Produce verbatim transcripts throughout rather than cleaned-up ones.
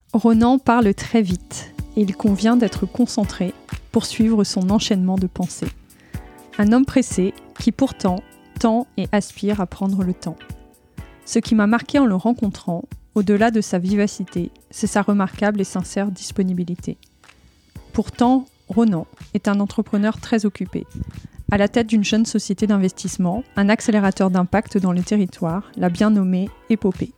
Ronan parle très vite et il convient d'être concentré pour suivre son enchaînement de pensées. Un homme pressé qui pourtant tend et aspire à prendre le temps. Ce qui m'a marqué en le rencontrant, au-delà de sa vivacité, c'est sa remarquable et sincère disponibilité. Pourtant, Ronan est un entrepreneur très occupé. À la tête d'une jeune société d'investissement, un accélérateur d'impact dans les territoires, la bien nommée Épopée.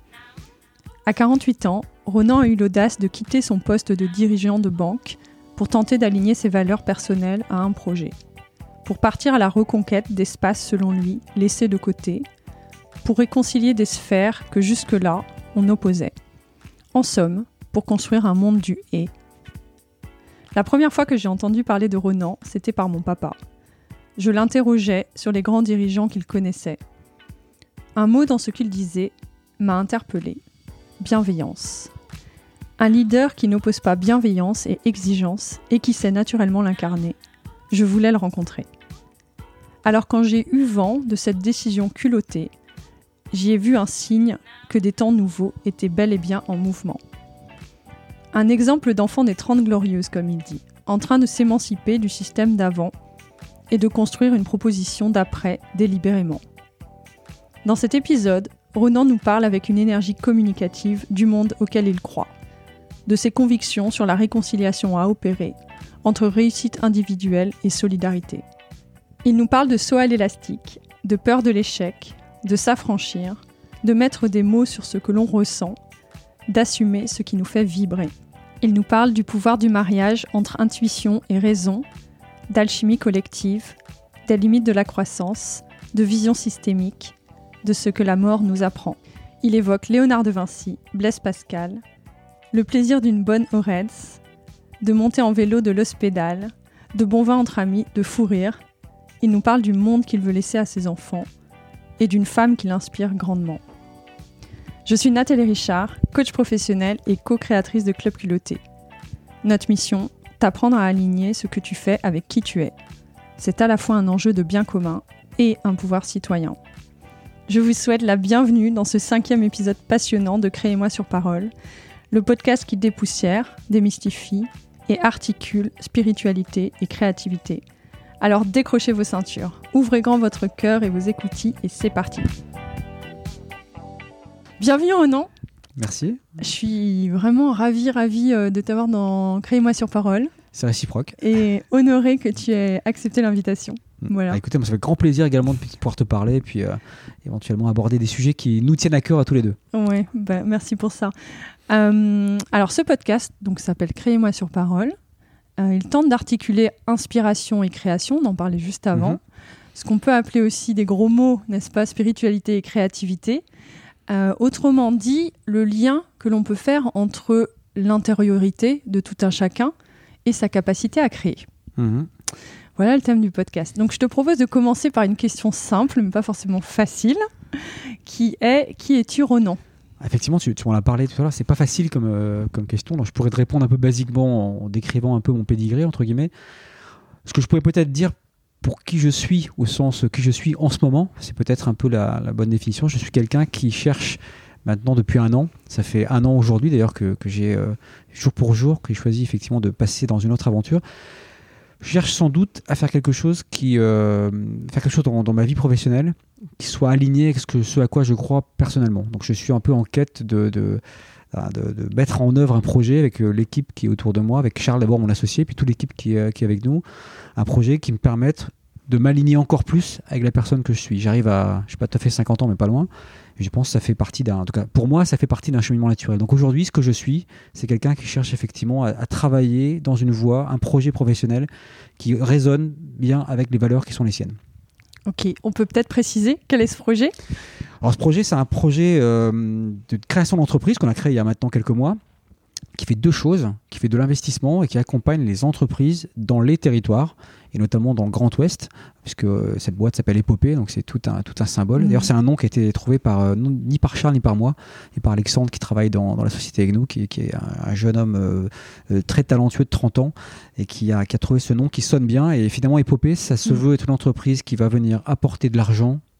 À quarante-huit ans, Ronan a eu l'audace de quitter son poste de dirigeant de banque pour tenter d'aligner ses valeurs personnelles à un projet. Pour partir à la reconquête d'espaces, selon lui, laissés de côté, pour réconcilier des sphères que jusque-là, on opposait. En somme, pour construire un monde du « et ». La première fois que j'ai entendu parler de Ronan, c'était par mon papa. Je l'interrogeais sur les grands dirigeants qu'il connaissait. Un mot dans ce qu'il disait m'a interpellée. Bienveillance. Un leader qui n'oppose pas bienveillance et exigence et qui sait naturellement l'incarner. Je voulais le rencontrer. Alors quand j'ai eu vent de cette décision culottée, j'y ai vu un signe que des temps nouveaux étaient bel et bien en mouvement. Un exemple d'enfant des Trente Glorieuses, comme il dit, en train de s'émanciper du système d'avant et de construire une proposition d'après délibérément. Dans cet épisode, Ronan nous parle avec une énergie communicative du monde auquel il croit, de ses convictions sur la réconciliation à opérer entre réussite individuelle et solidarité. Il nous parle de saut à l'élastique, de peur de l'échec, de s'affranchir, de mettre des mots sur ce que l'on ressent, d'assumer ce qui nous fait vibrer. Il nous parle du pouvoir du mariage entre intuition et raison, d'alchimie collective, des limites de la croissance, de vision systémique, de ce que la mort nous apprend. Il évoque Léonard de Vinci, Blaise Pascal, le plaisir d'une bonne Oreds, de monter en vélo de l'hospédale, de bon vin entre amis, de fou rire. Il nous parle du monde qu'il veut laisser à ses enfants et d'une femme qui l'inspire grandement. Je suis Nathalie Richard, coach professionnelle et co-créatrice de Club Culotté. Notre mission, t'apprendre à aligner ce que tu fais avec qui tu es. C'est à la fois un enjeu de bien commun et un pouvoir citoyen. Je vous souhaite la bienvenue dans ce cinquième épisode passionnant de Créez-moi sur parole, le podcast qui dépoussière, démystifie et articule spiritualité et créativité. Alors décrochez vos ceintures, ouvrez grand votre cœur et vos écoutilles et c'est parti. Bienvenue Ronan. Merci. Je suis vraiment ravie, ravie de t'avoir dans Créez-moi sur parole. C'est réciproque. Et honorée que tu aies accepté l'invitation. Voilà. Ah, écoutez, moi, ça fait grand plaisir également de pouvoir te parler et puis euh, éventuellement aborder des sujets qui nous tiennent à cœur à tous les deux. Ouais, bah, merci pour ça. Euh, alors ce podcast donc, s'appelle Créez-moi sur parole. Euh, il tente d'articuler inspiration et création, on en parlait juste avant. Mm-hmm. Ce qu'on peut appeler aussi des gros mots, n'est-ce pas, spiritualité et créativité. Euh, autrement dit, le lien que l'on peut faire entre l'intériorité de tout un chacun et sa capacité à créer. Mmh. Voilà le thème du podcast. Donc je te propose de commencer par une question simple, mais pas forcément facile, qui est « Qui es-tu, Ronan ?» Effectivement, tu, tu m'en as parlé tout à l'heure, c'est pas facile comme, euh, comme question, donc je pourrais te répondre un peu basiquement en décrivant un peu mon pédigré, entre guillemets. Ce que je pourrais peut-être dire pour qui je suis, au sens qui je suis en ce moment, c'est peut-être un peu la, la bonne définition. Je suis quelqu'un qui cherche maintenant depuis un an, ça fait un an aujourd'hui d'ailleurs que, que j'ai euh, jour pour jour, que j'ai choisi effectivement de passer dans une autre aventure. Je cherche sans doute à faire quelque chose qui, euh, faire quelque chose dans, dans ma vie professionnelle qui soit aligné avec ce, que, ce à quoi je crois personnellement. Donc je suis un peu en quête de, de, de, de mettre en œuvre un projet avec l'équipe qui est autour de moi, avec Charles d'abord mon associé, puis toute l'équipe qui est, qui est avec nous, un projet qui me permette de m'aligner encore plus avec la personne que je suis. J'arrive à, je sais pas tout à fait cinquante ans, mais pas loin. Et je pense que ça fait partie d'un, en tout cas pour moi, ça fait partie d'un cheminement naturel. Donc aujourd'hui, ce que je suis, c'est quelqu'un qui cherche effectivement à, à travailler dans une voie, un projet professionnel qui résonne bien avec les valeurs qui sont les siennes. Ok, on peut peut-être préciser quel est ce projet ? Alors ce projet, c'est un projet euh, de création d'entreprise qu'on a créé il y a maintenant quelques mois, qui fait deux choses, qui fait de l'investissement et qui accompagne les entreprises dans les territoires, et notamment dans le Grand Ouest, puisque cette boîte s'appelle Épopée, donc c'est tout un, tout un symbole. Mmh. D'ailleurs, c'est un nom qui a été trouvé par, euh, non, ni par Charles ni par moi, et par Alexandre qui travaille dans, dans la société avec nous, qui, qui est un, un jeune homme euh, euh, très talentueux de trente ans, et qui a, qui a trouvé ce nom qui sonne bien. Et finalement, Épopée, ça se mmh. veut être une entreprise qui va venir apporter de l'argent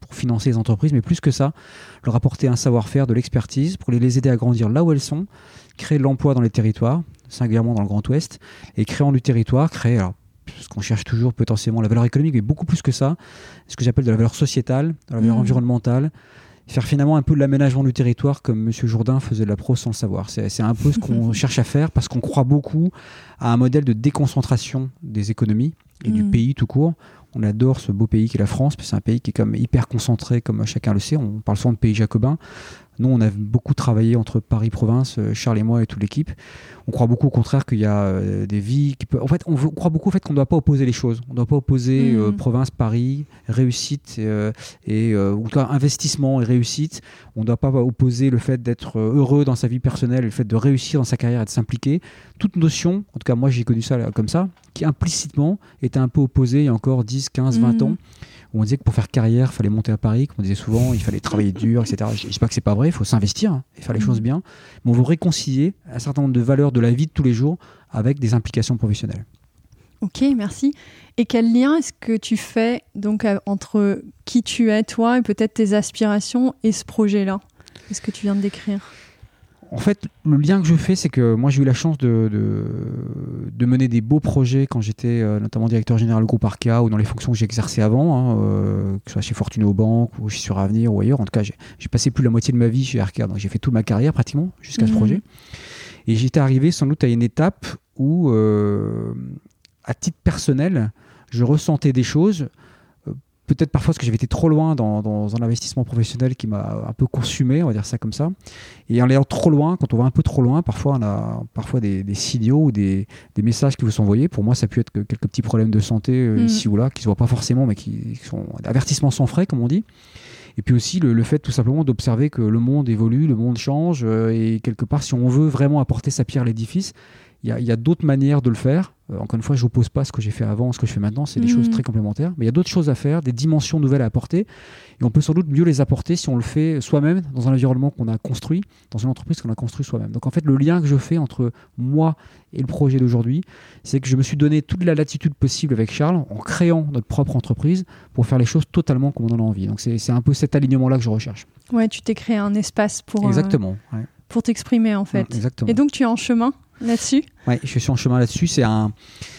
pour financer les entreprises, mais plus que ça, leur apporter un savoir-faire, de l'expertise, pour les aider à grandir là où elles sont, créer de l'emploi dans les territoires, singulièrement dans le Grand Ouest, et créant du territoire, créer, alors, ce qu'on cherche toujours potentiellement, la valeur économique, mais beaucoup plus que ça, ce que j'appelle de la valeur sociétale, de la valeur mmh. environnementale, faire finalement un peu de l'aménagement du territoire comme M. Jourdain faisait de la prose sans le savoir. C'est, c'est un peu ce qu'on cherche à faire parce qu'on croit beaucoup à un modèle de déconcentration des économies et mmh. du pays tout court. On adore ce beau pays qu'est la France, parce que c'est un pays qui est comme hyper concentré, comme chacun le sait. On parle souvent de pays jacobin. Nous, on a beaucoup travaillé entre Paris-Province, Charles et moi et toute l'équipe. On croit beaucoup au contraire qu'il y a euh, des vies qui peuvent... En fait, on, veut, on croit beaucoup au fait qu'on ne doit pas opposer les choses. On ne doit pas opposer mmh. euh, province, Paris, réussite euh, et euh, ou en tout cas investissement et réussite. On ne doit pas opposer le fait d'être heureux dans sa vie personnelle et le fait de réussir dans sa carrière et de s'impliquer. Toute notion, en tout cas moi j'ai connu ça là, comme ça, qui implicitement était un peu opposée il y a encore dix, quinze, vingt mmh. ans. Où on disait que pour faire carrière, il fallait monter à Paris, comme on disait souvent, il fallait travailler dur, et cetera. Je ne dis pas que ce n'est pas vrai, il faut s'investir hein, et faire les mmh. choses bien. Mais on veut réconcilier un certain nombre de valeurs de la vie de tous les jours avec des implications professionnelles. Ok, merci. Et quel lien est-ce que tu fais donc, euh, entre qui tu es, toi, et peut-être tes aspirations et ce projet-là ? Qu'est-ce que tu viens de décrire ? En fait, le lien que je fais, c'est que moi, j'ai eu la chance de, de, de mener des beaux projets quand j'étais euh, notamment directeur général du groupe Arca ou dans les fonctions que j'ai exercées avant, hein, euh, que ce soit chez Fortuno Banque ou chez Suravenir ou ailleurs. En tout cas, j'ai, j'ai passé plus de la moitié de ma vie chez Arca, donc j'ai fait toute ma carrière pratiquement jusqu'à mmh. ce projet. Et j'étais arrivé sans doute à une étape où, euh, à titre personnel, je ressentais des choses. Peut-être parfois parce que j'avais été trop loin dans, dans un investissement professionnel qui m'a un peu consumé, on va dire ça comme ça. Et en allant trop loin, quand on va un peu trop loin, parfois on a parfois des, des signaux ou des, des messages qui vous sont envoyés. Pour moi, ça peut être que quelques petits problèmes de santé euh, mmh. ici ou là, qui ne se voient pas forcément, mais qui, qui sont avertissements sans frais, comme on dit. Et puis aussi le, le fait tout simplement d'observer que le monde évolue, le monde change. Euh, et quelque part, si on veut vraiment apporter sa pierre à l'édifice, il y a, y a d'autres manières de le faire. Euh, encore une fois, je n'oppose pas ce que j'ai fait avant, ce que je fais maintenant, c'est des mmh. choses très complémentaires. Mais il y a d'autres choses à faire, des dimensions nouvelles à apporter. Et on peut sans doute mieux les apporter si on le fait soi-même, dans un environnement qu'on a construit, dans une entreprise qu'on a construit soi-même. Donc en fait, le lien que je fais entre moi et le projet d'aujourd'hui, c'est que je me suis donné toute la latitude possible avec Charles, en créant notre propre entreprise, pour faire les choses totalement comme on en a envie. Donc c'est, c'est un peu cet alignement-là que je recherche. Ouais, tu t'es créé un espace pour, Exactement, euh, ouais. pour t'exprimer en fait. Mmh, exactement. Et donc tu es en chemin là-dessus ? Oui, je suis en chemin là-dessus. C'est un,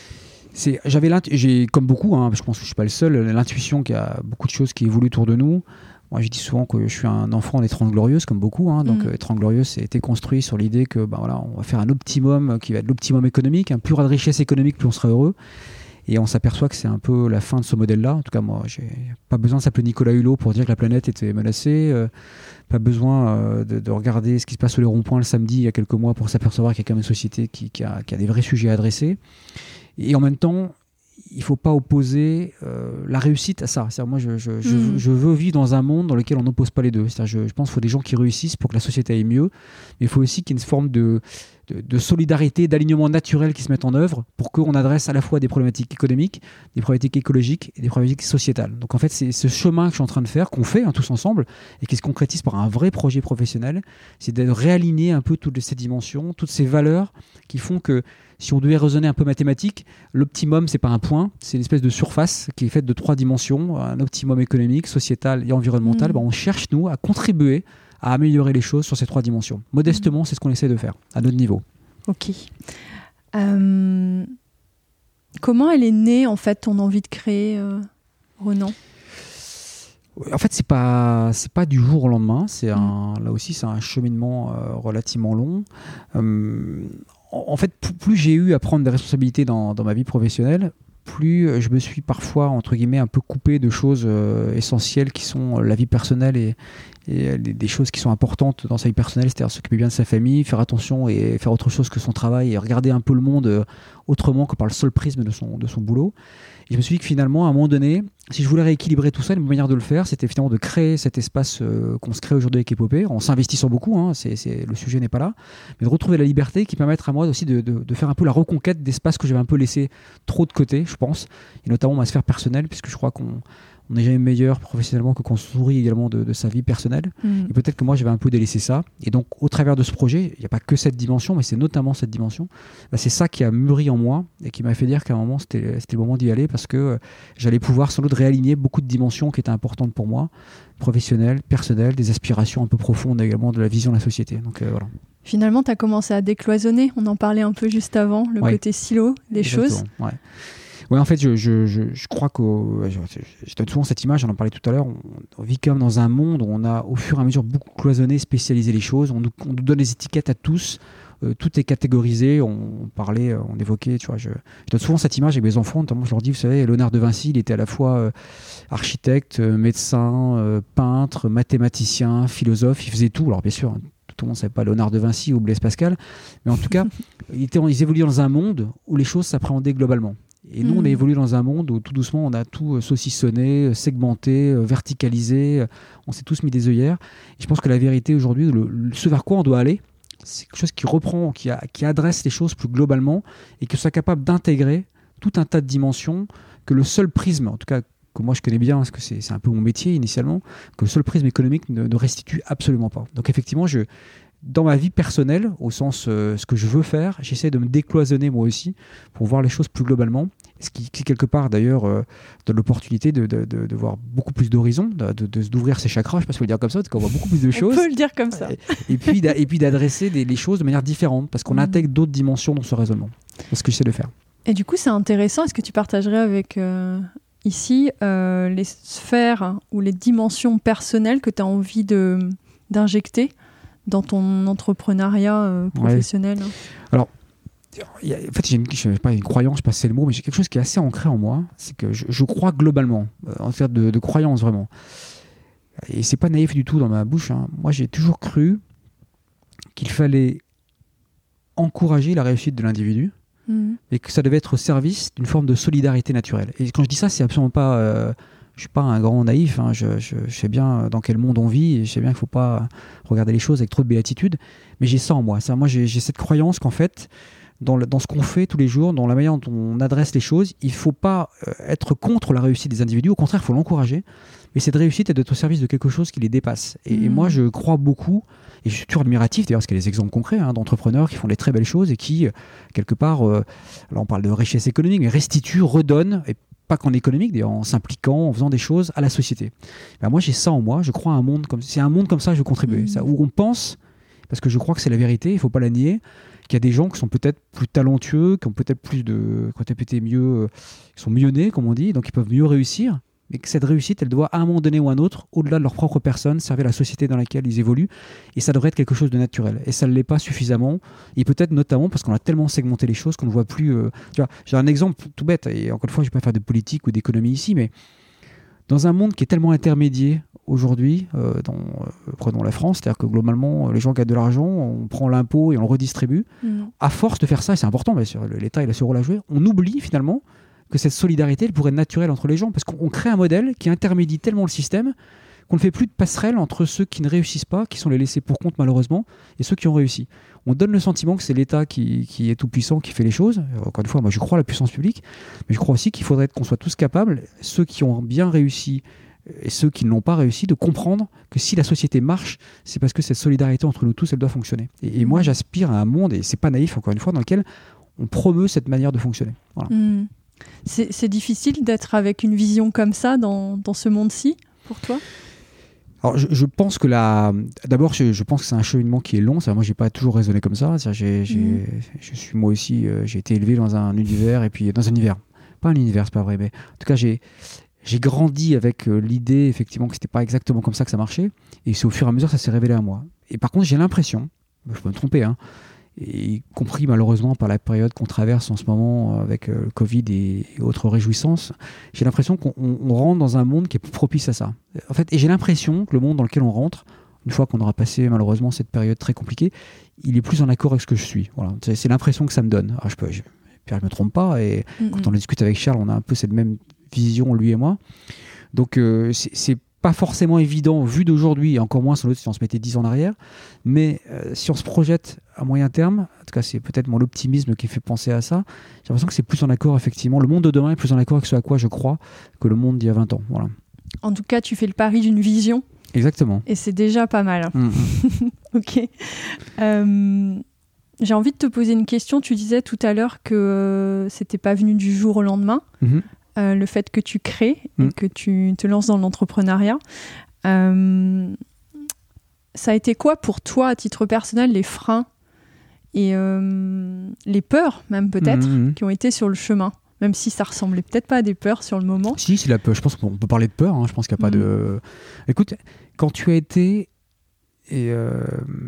c'est, j'avais j'ai comme beaucoup, hein, je pense que je suis pas le seul, l'intuition qu'il y a beaucoup de choses qui évoluent autour de nous. Moi, je dis souvent que je suis un enfant des Trente Glorieuses, comme beaucoup. Hein, donc, mmh. les Trente Glorieuses, ça a été construit sur l'idée que, ben voilà, on va faire un optimum qui va être l'optimum économique. Hein, plus on aura de richesse économique, plus on sera heureux. Et on s'aperçoit que c'est un peu la fin de ce modèle-là. En tout cas, moi, j'ai pas besoin de s'appeler Nicolas Hulot pour dire que la planète était menacée. Euh, pas besoin euh, de, de regarder ce qui se passe sur les ronds-points le samedi il y a quelques mois pour s'apercevoir qu'il y a quand même une société qui, qui, a, qui a des vrais sujets à adresser. Et en même temps, il ne faut pas opposer euh, la réussite à ça. C'est-à-dire, moi, je, je, je, mmh. je veux vivre dans un monde dans lequel on n'oppose pas les deux. C'est-à-dire, je, je pense qu'il faut des gens qui réussissent pour que la société aille mieux. Mais il faut aussi qu'il y ait une forme de, de, de solidarité, d'alignement naturel qui se mette en œuvre pour qu'on adresse à la fois des problématiques économiques, des problématiques écologiques et des problématiques sociétales. Donc en fait, c'est ce chemin que je suis en train de faire, qu'on fait hein, tous ensemble, et qui se concrétise par un vrai projet professionnel, c'est de réaligner un peu toutes ces dimensions, toutes ces valeurs qui font que si on devait raisonner un peu mathématique, l'optimum, c'est pas un point, c'est une espèce de surface qui est faite de trois dimensions, un optimum économique, sociétal et environnemental. Mmh. Ben, on cherche, nous, à contribuer à améliorer les choses sur ces trois dimensions. Modestement, mmh. c'est ce qu'on essaie de faire, à notre niveau. Ok. Euh... Comment elle est née, en fait, ton envie de créer, euh, Renan ? En fait, c'est pas c'est pas du jour au lendemain. C'est un, mmh. là aussi, c'est un cheminement euh, relativement long. Euh, En fait, plus j'ai eu à prendre des responsabilités dans, dans ma vie professionnelle, plus je me suis parfois, entre guillemets, un peu coupé de choses euh, essentielles qui sont la vie personnelle et, et des choses qui sont importantes dans sa vie personnelle, c'est-à-dire s'occuper bien de sa famille, faire attention et faire autre chose que son travail et regarder un peu le monde autrement que par le seul prisme de son, de son boulot. Et je me suis dit que finalement, à un moment donné, si je voulais rééquilibrer tout ça, une manière de le faire, c'était finalement de créer cet espace euh, qu'on se crée aujourd'hui avec Epopée, en s'investissant beaucoup, hein, c'est, c'est, le sujet n'est pas là, mais de retrouver la liberté qui permettra à moi aussi de, de, de faire un peu la reconquête d'espaces que j'avais un peu laissé trop de côté, je pense, et notamment ma sphère personnelle, puisque je crois qu'on on n'est jamais meilleur professionnellement que quand on sourit également de, de sa vie personnelle. Mmh. Et peut-être que moi, j'avais un peu délaissé ça. Et donc, au travers de ce projet, il n'y a pas que cette dimension, mais c'est notamment cette dimension. Bah, c'est ça qui a mûri en moi et qui m'a fait dire qu'à un moment, c'était, c'était le moment d'y aller parce que euh, j'allais pouvoir sans doute réaligner beaucoup de dimensions qui étaient importantes pour moi, professionnelles, personnelles, des aspirations un peu profondes également de la vision de la société. Donc, euh, voilà. Finalement, tu as commencé à décloisonner. On en parlait un peu juste avant, le ouais. côté silo des Exactement. choses. Ouais. Oui, en fait, je, je, je, je crois que je, je donne souvent cette image, j'en en parlais tout à l'heure, on, on vit comme dans un monde où on a au fur et à mesure beaucoup cloisonné, spécialisé les choses, on nous, on nous donne des étiquettes à tous, euh, tout est catégorisé, on, on parlait, on évoquait, tu vois, je, je donne souvent cette image avec mes enfants, notamment je leur dis, vous savez, Léonard de Vinci, il était à la fois euh, architecte, euh, médecin, euh, peintre, mathématicien, philosophe, il faisait tout, alors bien sûr, hein, tout le monde ne savait pas Léonard de Vinci ou Blaise Pascal, mais en tout cas, il était, ils évoluaient dans un monde où les choses s'appréhendaient globalement. Et nous, mmh. on a évolué dans un monde où tout doucement, on a tout saucissonné, segmenté, verticalisé. On s'est tous mis des œillères. Et je pense que la vérité aujourd'hui, le, le, ce vers quoi on doit aller, c'est quelque chose qui reprend, qui, a, qui adresse les choses plus globalement et que soit capable d'intégrer tout un tas de dimensions que le seul prisme, en tout cas que moi je connais bien, parce que c'est, c'est un peu mon métier initialement, que le seul prisme économique ne, ne restitue absolument pas. Donc effectivement, je... dans ma vie personnelle, au sens euh, ce que je veux faire, j'essaie de me décloisonner moi aussi pour voir les choses plus globalement. Ce qui, qui quelque part d'ailleurs euh, donne l'opportunité de, de, de, de voir beaucoup plus d'horizons, de, de, de, d'ouvrir ses chakras, je ne sais pas si on peut le dire comme ça, parce qu'on voit beaucoup plus de choses. On peut le dire comme ça. Et, et, puis, et puis d'adresser des, les choses de manière différente, parce qu'on mmh. intègre d'autres dimensions dans ce raisonnement. C'est ce que j'essaie de faire. Et du coup, c'est intéressant. Est-ce que tu partagerais avec euh, ici euh, les sphères ou les dimensions personnelles que tu as envie de, d'injecter dans ton entrepreneuriat euh, professionnel? Ouais. Alors, y a, en fait, j'ai une, je sais pas, une croyance, je sais pas si c'est le mot, mais j'ai quelque chose qui est assez ancré en moi. C'est que je, je crois globalement, euh, en termes de, de croyance vraiment. Et c'est pas naïf du tout dans ma bouche. Hein. Moi, j'ai toujours cru qu'il fallait encourager la réussite de l'individu mmh. et que ça devait être au service d'une forme de solidarité naturelle. Et quand je dis ça, c'est absolument pas... Euh, je ne suis pas un grand naïf, hein. je, je, je sais bien dans quel monde on vit, et je sais bien qu'il ne faut pas regarder les choses avec trop de béatitude, mais j'ai ça en moi. Ça, moi j'ai, j'ai cette croyance qu'en fait, dans, le, dans ce qu'on fait tous les jours, dans la manière dont on adresse les choses, il ne faut pas euh, être contre la réussite des individus, au contraire, il faut l'encourager, mais cette réussite, elle doit être au service de quelque chose qui les dépasse. Et, mmh. et moi, je crois beaucoup, et je suis toujours admiratif, d'ailleurs, parce qu'il y a des exemples concrets hein, d'entrepreneurs qui font des très belles choses et qui, quelque part, euh, là on parle de richesse économique, mais restituent, redonnent, et pas qu'en économique, d'ailleurs, en s'impliquant, en faisant des choses à la société. Ben moi, j'ai ça en moi. Je crois à un monde comme c'est un monde comme ça. Je veux contribuer. Mmh. Ça, où on pense, parce que je crois que c'est la vérité. Il faut pas la nier. Qu'il y a des gens qui sont peut-être plus talentueux, qui ont peut-être plus de, qui ont peut-être mieux, qui sont mieux nés, comme on dit, donc ils peuvent mieux réussir. Mais que cette réussite, elle doit à un moment donné ou à un autre, au-delà de leur propre personne, servir la société dans laquelle ils évoluent. Et ça devrait être quelque chose de naturel. Et ça ne l'est pas suffisamment. Et peut-être notamment parce qu'on a tellement segmenté les choses qu'on ne voit plus... Euh, tu vois, j'ai un exemple tout bête, et encore une fois, je ne vais pas faire de politique ou d'économie ici, mais dans un monde qui est tellement intermédiaire aujourd'hui, euh, dans, euh, prenons la France, c'est-à-dire que globalement, les gens gagnent de l'argent, on prend l'impôt et on le redistribue. Mmh. À force de faire ça, et c'est important, bien sûr, l'État il a ce rôle à jouer, on oublie finalement que cette solidarité, elle pourrait être naturelle entre les gens, parce qu'on crée un modèle qui intermédie tellement le système qu'on ne fait plus de passerelle entre ceux qui ne réussissent pas, qui sont les laissés pour compte malheureusement, et ceux qui ont réussi. On donne le sentiment que c'est l'État qui, qui est tout puissant, qui fait les choses. Encore une fois, moi je crois à la puissance publique, mais je crois aussi qu'il faudrait qu'on soit tous capables, ceux qui ont bien réussi et ceux qui ne l'ont pas réussi, de comprendre que si la société marche, c'est parce que cette solidarité entre nous tous, elle doit fonctionner. Et, et moi j'aspire à un monde, et c'est pas naïf encore une fois, dans lequel on promeut cette manière de fonctionner. Voilà. Mmh. C'est, c'est difficile d'être avec une vision comme ça dans, dans ce monde-ci, pour toi ? Alors, je, je pense que la... D'abord, je, je pense que c'est un cheminement qui est long. C'est-à-dire, moi, j'ai pas toujours raisonné comme ça. J'ai, j'ai, mmh. Je suis moi aussi... Euh, j'ai été élevé dans un univers, et puis... Dans un univers. Pas un univers, c'est pas vrai, mais... En tout cas, j'ai, j'ai grandi avec euh, l'idée, effectivement, que c'était pas exactement comme ça que ça marchait. Et c'est au fur et à mesure que ça s'est révélé à moi. Et par contre, j'ai l'impression... Je peux me tromper, hein, y compris malheureusement par la période qu'on traverse en ce moment avec euh, le Covid et, et autres réjouissances, j'ai l'impression qu'on on, on rentre dans un monde qui est plus propice à ça. En fait, et j'ai l'impression que le monde dans lequel on rentre, une fois qu'on aura passé malheureusement cette période très compliquée, il est plus en accord avec ce que je suis. Voilà. C'est, c'est l'impression que ça me donne. Alors, je peux, je, Pierre, je me trompe pas, et mm-hmm. quand on discute avec Charles, on a un peu cette même vision, lui et moi. Donc, euh, c'est, c'est pas forcément évident vu d'aujourd'hui, et encore moins sans doute si on se mettait dix ans en arrière, mais euh, si on se projette à moyen terme, en tout cas c'est peut-être mon optimisme qui fait penser à ça, j'ai l'impression que c'est plus en accord effectivement, le monde de demain est plus en accord avec ce à quoi je crois que le monde d'il y a vingt ans. Voilà. En tout cas, tu fais le pari d'une vision. Exactement. Et c'est déjà pas mal. Mmh. Ok. Euh, j'ai envie de te poser une question. Tu disais tout à l'heure que euh, c'était pas venu du jour au lendemain. Mmh. Euh, le fait que tu crées Mmh. et que tu te lances dans l'entrepreneuriat. Euh, ça a été quoi pour toi, à titre personnel, les freins et euh, les peurs, même peut-être, Mmh. qui ont été sur le chemin? Même si ça ressemblait peut-être pas à des peurs sur le moment. Si, c'est la peur. Je pense qu'on peut parler de peur. Hein. Je pense qu'il n'y a pas Mmh. de. Écoute, quand tu as été. Et euh,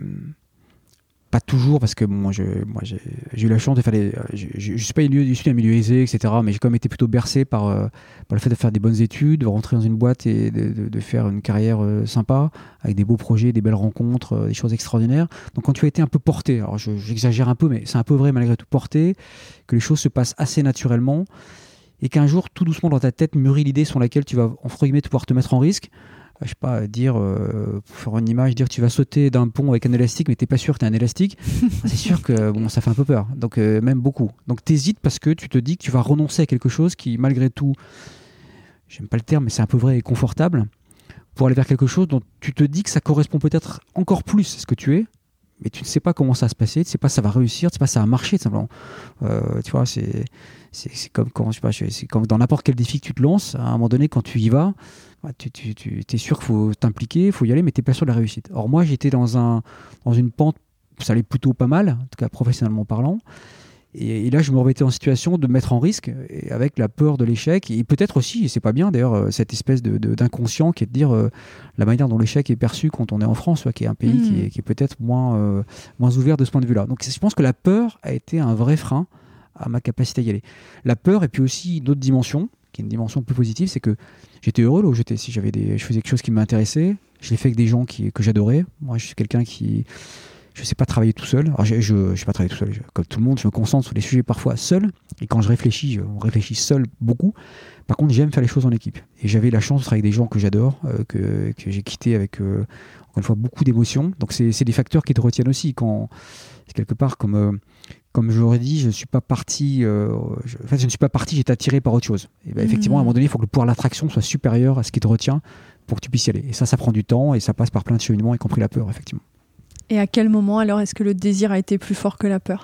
pas toujours, parce que bon, moi, je, moi j'ai, j'ai eu la chance de faire des. Je ne suis pas issu d'un milieu aisé, et cetera. Mais j'ai quand même été plutôt bercé par, euh, par le fait de faire des bonnes études, de rentrer dans une boîte et de, de, de faire une carrière euh, sympa, avec des beaux projets, des belles rencontres, euh, des choses extraordinaires. Donc quand tu as été un peu porté, alors je, j'exagère un peu, mais c'est un peu vrai malgré tout, porté, que les choses se passent assez naturellement, et qu'un jour, tout doucement dans ta tête, mûrit l'idée sur laquelle tu vas, entre guillemets, pouvoir te mettre en risque. Je sais pas, dire, euh, pour faire une image, dire tu vas sauter d'un pont avec un élastique, mais t'es pas sûr que t'as un élastique, c'est sûr que bon, ça fait un peu peur, donc euh, même beaucoup. Donc t'hésites parce que tu te dis que tu vas renoncer à quelque chose qui, malgré tout, j'aime pas le terme, mais c'est un peu vrai et confortable, pour aller vers quelque chose dont tu te dis que ça correspond peut-être encore plus à ce que tu es, mais tu ne sais pas comment ça va se passer, tu ne sais pas si ça va réussir, tu ne sais pas si ça va marcher, tout simplement. Euh, tu vois, c'est, c'est, c'est, comme quand, je sais pas, c'est comme dans n'importe quel défi que tu te lances, à un moment donné, quand tu y vas, tu, tu, tu es sûr qu'il faut t'impliquer, il faut y aller, mais tu n'es pas sûr de la réussite. Or, moi, j'étais dans, un, dans une pente, ça allait plutôt pas mal, en tout cas professionnellement parlant. Et, et là, je me remettais en situation de me mettre en risque, et avec la peur de l'échec, et peut-être aussi, et c'est pas bien d'ailleurs, cette espèce de, de, d'inconscient qui est de dire euh, la manière dont l'échec est perçu quand on est en France, soit, qui est un pays mmh. qui, est, qui est peut-être moins, euh, moins ouvert de ce point de vue-là. Donc je pense que la peur a été un vrai frein à ma capacité à y aller. La peur, et puis aussi d'autres dimensions, qui est une dimension plus positive, c'est que j'étais heureux là où j'étais. Si j'avais des, je faisais quelque chose qui m'intéressait, je l'ai fait avec des gens qui, que j'adorais. Moi, je suis quelqu'un qui... Je ne sais pas travailler tout seul. Alors, je ne sais pas travailler tout seul. Je, comme tout le monde, je me concentre sur les sujets parfois seul. Et quand je réfléchis, je, on réfléchit seul beaucoup. Par contre, j'aime faire les choses en équipe. Et j'avais la chance de travailler avec des gens que j'adore, euh, que, que j'ai quitté avec, euh, encore une fois, beaucoup d'émotions. Donc, c'est, c'est des facteurs qui te retiennent aussi. Quand, quelque part, comme, euh, comme je l'aurais dit, je ne suis pas parti... Euh, je, en fait, je ne suis pas parti, j'ai été attiré par autre chose. Et ben, effectivement, mmh. à un moment donné, il faut que le pouvoir de l'attraction soit supérieur à ce qui te retient pour que tu puisses y aller. Et ça, ça prend du temps et ça passe par plein de cheminements, y compris la peur, effectivement. Et à quel moment, alors, est-ce que le désir a été plus fort que la peur ?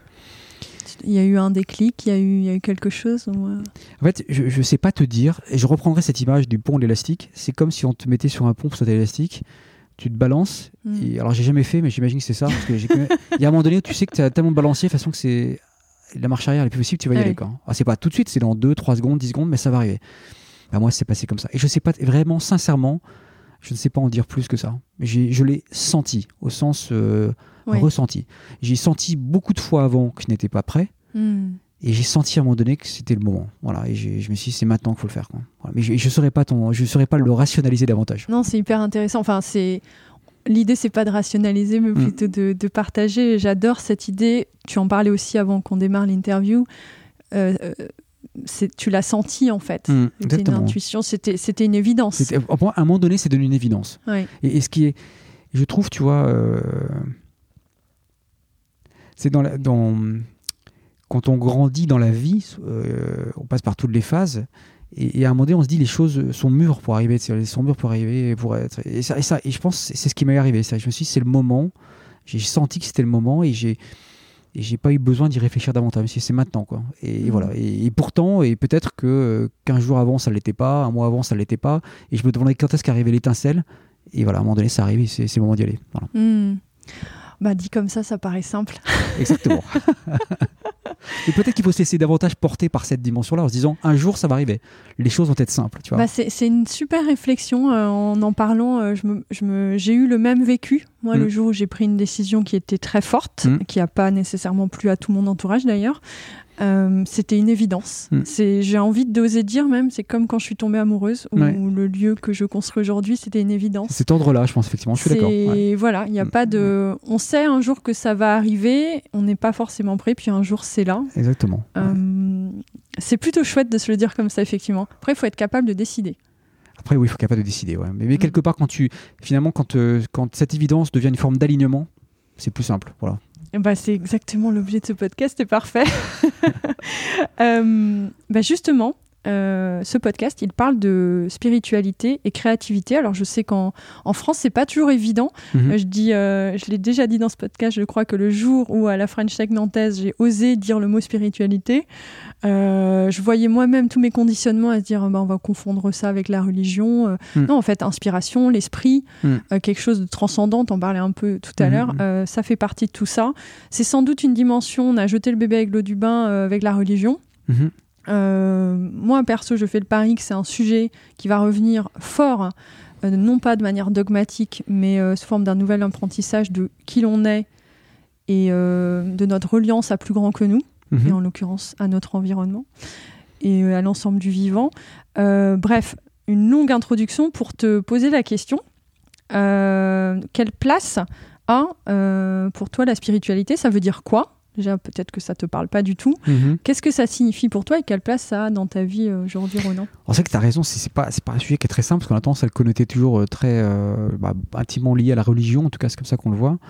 Il y a eu un déclic, il y a eu, il y a eu quelque chose ou... En fait, je ne sais pas te dire, et je reprendrai cette image du pont de l'élastique. C'est comme si on te mettait sur un pont pour sauter l'élastique, tu te balances, mm. et, alors j'ai jamais fait, mais j'imagine que c'est ça, parce que j'ai, il y a un moment donné où tu sais que tu as tellement balancé, de façon que c'est la marche arrière, elle est plus possible, tu vas y ouais. aller. Quoi. Alors, c'est pas tout de suite, c'est dans deux, trois secondes, dix secondes, mais ça va arriver. Ben, moi, c'est passé comme ça. Et je sais pas, vraiment, sincèrement, je ne sais pas en dire plus que ça. Mais j'ai, je l'ai senti, au sens euh, ouais. ressenti. J'ai senti beaucoup de fois avant que je n'étais pas prêt. Mm. Et j'ai senti à un moment donné que c'était le moment. Voilà. Et j'ai, je me suis dit, c'est maintenant qu'il faut le faire. Quoi. Voilà. Mais je ne saurais pas, ton, je saurais pas le rationaliser davantage. Non, c'est hyper intéressant. Enfin, c'est... L'idée, c'est pas de rationaliser, mais plutôt mm. de, de partager. J'adore cette idée. Tu en parlais aussi avant qu'on démarre l'interview. Euh, c'est, tu l'as senti en fait. Mmh, c'était une intuition, c'était, c'était une évidence. C'était, à un moment donné, c'est devenu une évidence. Oui. Et, et ce qui est, je trouve, tu vois, euh, c'est dans, la, dans quand on grandit dans la vie, euh, on passe par toutes les phases. Et, et à un moment donné, on se dit les choses sont mûres pour arriver, elles sont mûres pour arriver, pour être. Et ça, et ça, et je pense, que c'est ce qui m'est arrivé. Ça, je me suis dit, c'est le moment. J'ai senti que c'était le moment et j'ai. Et j'ai pas eu besoin d'y réfléchir davantage, c'est maintenant quoi. Et, mmh. voilà. Et, et pourtant, et peut-être que quinze jours avant ça l'était pas, un mois avant ça l'était pas, et je me demandais quand est-ce qu'arrivait l'étincelle. Et voilà, à un moment donné, ça arrive, c'est, c'est le moment d'y aller. Voilà. Mmh. Bah dit comme ça, ça paraît simple. Exactement. Et peut-être qu'il faut se laisser davantage porter par cette dimension-là, en se disant un jour ça va arriver. Les choses vont être simples, tu vois. Bah c'est, c'est une super réflexion. Euh, en en parlant, euh, je me, je me, j'ai eu le même vécu. Moi, mmh. le jour où j'ai pris une décision qui était très forte, mmh. qui n'a pas nécessairement plu à tout mon entourage d'ailleurs, euh, c'était une évidence. Mmh. C'est, j'ai envie d'oser dire même, c'est comme quand je suis tombée amoureuse, où, ouais. où le lieu que je construis aujourd'hui, c'était une évidence. C'est cet ordre-là, je pense, effectivement, je suis c'est, d'accord. Ouais. Voilà, il n'y a mmh. pas de... On sait un jour que ça va arriver, on n'est pas forcément prêt, puis un jour c'est là. Exactement. Euh, ouais. C'est plutôt chouette de se le dire comme ça, effectivement. Après, il faut être capable de décider. Après, oui, il faut être capable de décider. Ouais. Mais, mais mmh. quelque part, quand tu, finalement, quand, euh, quand cette évidence devient une forme d'alignement, c'est plus simple. Voilà. Bah, c'est exactement l'objet de ce podcast, c'est parfait. euh, bah justement, euh, ce podcast, il parle de spiritualité et créativité. Alors, je sais qu'en en France, c'est pas toujours évident. Mhm. Euh, je dis, euh, je l'ai déjà dit dans ce podcast, je crois que le jour où, à la French Tech nantaise, j'ai osé dire le mot spiritualité, euh, je voyais moi-même tous mes conditionnements à se dire, bah, on va confondre ça avec la religion. Euh, Mhm. Non, en fait, inspiration, l'esprit, Mhm. euh, quelque chose de transcendant, t'en parlais un peu tout à Mhm. l'heure, euh, ça fait partie de tout ça. C'est sans doute une dimension, on a jeté le bébé avec l'eau du bain euh, avec la religion. Mhm. Euh, moi, perso, je fais le pari que c'est un sujet qui va revenir fort, euh, non pas de manière dogmatique, mais euh, sous forme d'un nouvel apprentissage de qui l'on est et euh, de notre reliance à plus grand que nous, Mhm. et en l'occurrence à notre environnement et euh, à l'ensemble du vivant. Euh, bref, une longue introduction pour te poser la question. Euh, quelle place a euh, pour toi la spiritualité ? Ça veut dire quoi ? Déjà, peut-être que ça ne te parle pas du tout. Mhm. Qu'est-ce que ça signifie pour toi et quelle place ça a dans ta vie euh, aujourd'hui, Ronan ? On sait que tu as raison, c'est, c'est, pas, c'est pas un sujet qui est très simple parce qu'on a tendance à le connoter toujours euh, très euh, bah, intimement lié à la religion, en tout cas c'est comme ça qu'on le voit.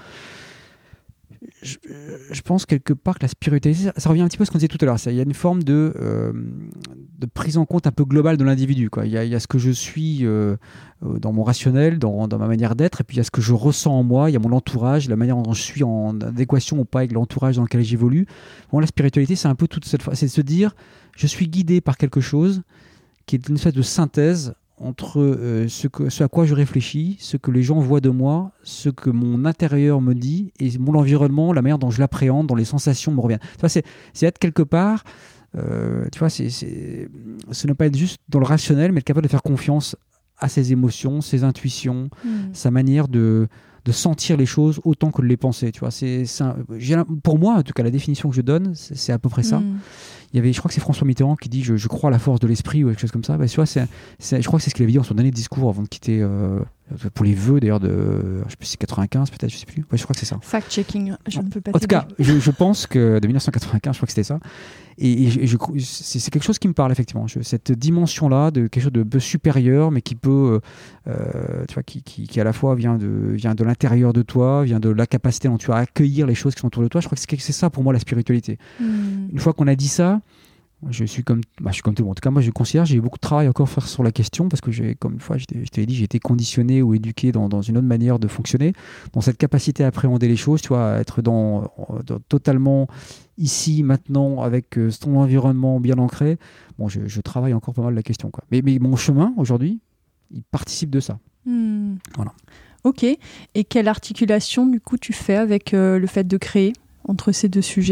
Je, je pense quelque part que la spiritualité, ça, ça revient un petit peu à ce qu'on disait tout à l'heure. Il y a une forme de, euh, de prise en compte un peu globale de l'individu, quoi. Il y a, il y a ce que je suis euh, dans mon rationnel, dans, dans ma manière d'être, et puis il y a ce que je ressens en moi, il y a mon entourage, la manière dont je suis en adéquation ou pas avec l'entourage dans lequel j'évolue. Bon, la spiritualité, c'est un peu toute cette, c'est de se dire, je suis guidé par quelque chose qui est une espèce de synthèse entre euh, ce, que, ce à quoi je réfléchis, ce que les gens voient de moi, ce que mon intérieur me dit, et mon environnement, la manière dont je l'appréhende, dont les sensations me reviennent. Tu vois, c'est, c'est être quelque part, euh, tu vois, c'est, c'est, ce n'est pas être juste dans le rationnel, mais être capable de faire confiance à ses émotions, ses intuitions, mmh. sa manière de, de sentir les choses autant que de les penser. Tu vois, c'est, c'est un, j'ai, pour moi, en tout cas, la définition que je donne, c'est, c'est à peu près ça. Mmh. Il y avait, je crois que c'est François Mitterrand qui dit je, je crois à la force de l'esprit ou quelque chose comme ça. Bah, tu vois, c'est, c'est, je crois que c'est ce qu'il avait dit dans son dernier discours avant de quitter, euh, pour les vœux d'ailleurs de, je sais plus, c'est quatre-vingt-quinze peut-être, je sais plus. Ouais, je crois que c'est ça. Fact-checking, je ne peux pas. En tout cas, je, je pense que de mille neuf cent quatre-vingt-quinze, je crois que c'était ça. Et, et, je, et je, c'est, c'est quelque chose qui me parle effectivement. Je, cette dimension-là de quelque chose de peu supérieur, mais qui peut, euh, tu vois, qui, qui, qui à la fois vient de, vient de l'intérieur de toi, vient de la capacité dont tu as à accueillir les choses qui sont autour de toi. Je crois que c'est, c'est ça pour moi la spiritualité. Mm. Une fois qu'on a dit ça. Je suis comme, bah, je suis comme tout le monde. En tout cas, moi, je considère j'ai eu beaucoup de travail encore à faire sur la question parce que, j'ai, comme une fois, je t'avais dit, j'ai été conditionné ou éduqué dans, dans une autre manière de fonctionner, dans cette capacité à appréhender les choses, tu vois, à être dans, dans, totalement ici, maintenant, avec euh, ton environnement bien ancré. Bon, je, je travaille encore pas mal la question, quoi. Mais, mais mon chemin, aujourd'hui, il participe de ça. Mmh. Voilà. Ok. Et quelle articulation, du coup, tu fais avec euh, le fait de créer entre ces deux sujets ?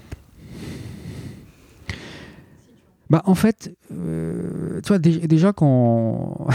Bah, en fait, euh, tu vois, dé- déjà quand...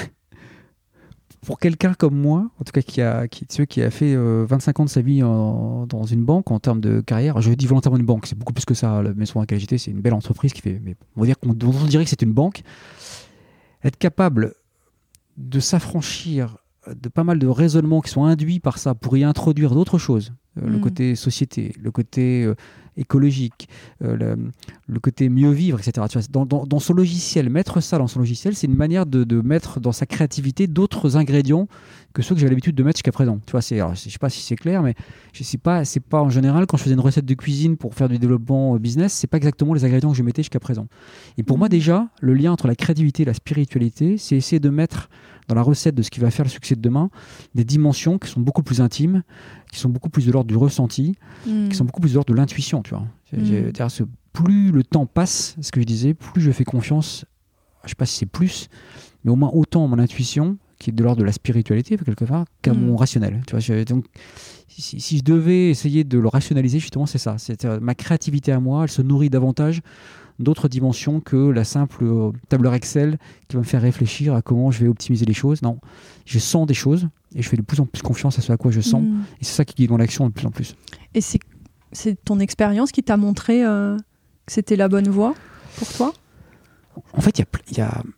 pour quelqu'un comme moi, en tout cas qui a, qui, tu sais, qui a fait euh, vingt-cinq ans de sa vie en, dans une banque en termes de carrière, je dis volontairement une banque, c'est beaucoup plus que ça, la maison dans laquelle j'étais, c'est une belle entreprise qui fait... Mais on va dire qu'on on dirait que c'est une banque. Être capable de s'affranchir de pas mal de raisonnements qui sont induits par ça pour y introduire d'autres choses, euh, mmh. le côté société, le côté... Euh, écologique, euh, le, le côté mieux vivre, et cetera. Tu vois, dans, dans, dans son logiciel, mettre ça dans son logiciel, c'est une manière de, de mettre dans sa créativité d'autres ingrédients que ceux que j'avais l'habitude de mettre jusqu'à présent. Tu vois, c'est, alors, je ne sais pas si c'est clair, mais je sais pas, c'est pas en général, quand je faisais une recette de cuisine pour faire du développement business, c'est pas exactement les ingrédients que je mettais jusqu'à présent. Et pour mmh. moi, déjà, le lien entre la créativité et la spiritualité, c'est essayer de mettre dans la recette de ce qui va faire le succès de demain, des dimensions qui sont beaucoup plus intimes, qui sont beaucoup plus de l'ordre du ressenti, mmh. qui sont beaucoup plus de l'ordre de l'intuition, tu vois. Mmh. C'est-à-dire que plus le temps passe, ce que je disais, plus je fais confiance, je sais pas si c'est plus, mais au moins autant à mon intuition, qui est de l'ordre de la spiritualité, quelque part, qu'à mmh. mon rationnel. Tu vois, je, donc, si, si je devais essayer de le rationaliser, justement, c'est ça. C'est, ma créativité à moi, elle se nourrit davantage d'autres dimensions que la simple euh, tableur Excel qui va me faire réfléchir à comment je vais optimiser les choses. Non, je sens des choses et je fais de plus en plus confiance à ce à quoi je sens. Mmh. Et c'est ça qui guide mon action de plus en plus. Et c'est, c'est ton expérience qui t'a montré euh, que c'était la bonne voie pour toi ? En fait, il y, y a...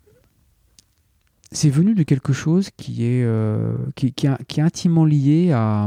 c'est venu de quelque chose qui est, euh, qui, qui, qui est intimement lié à...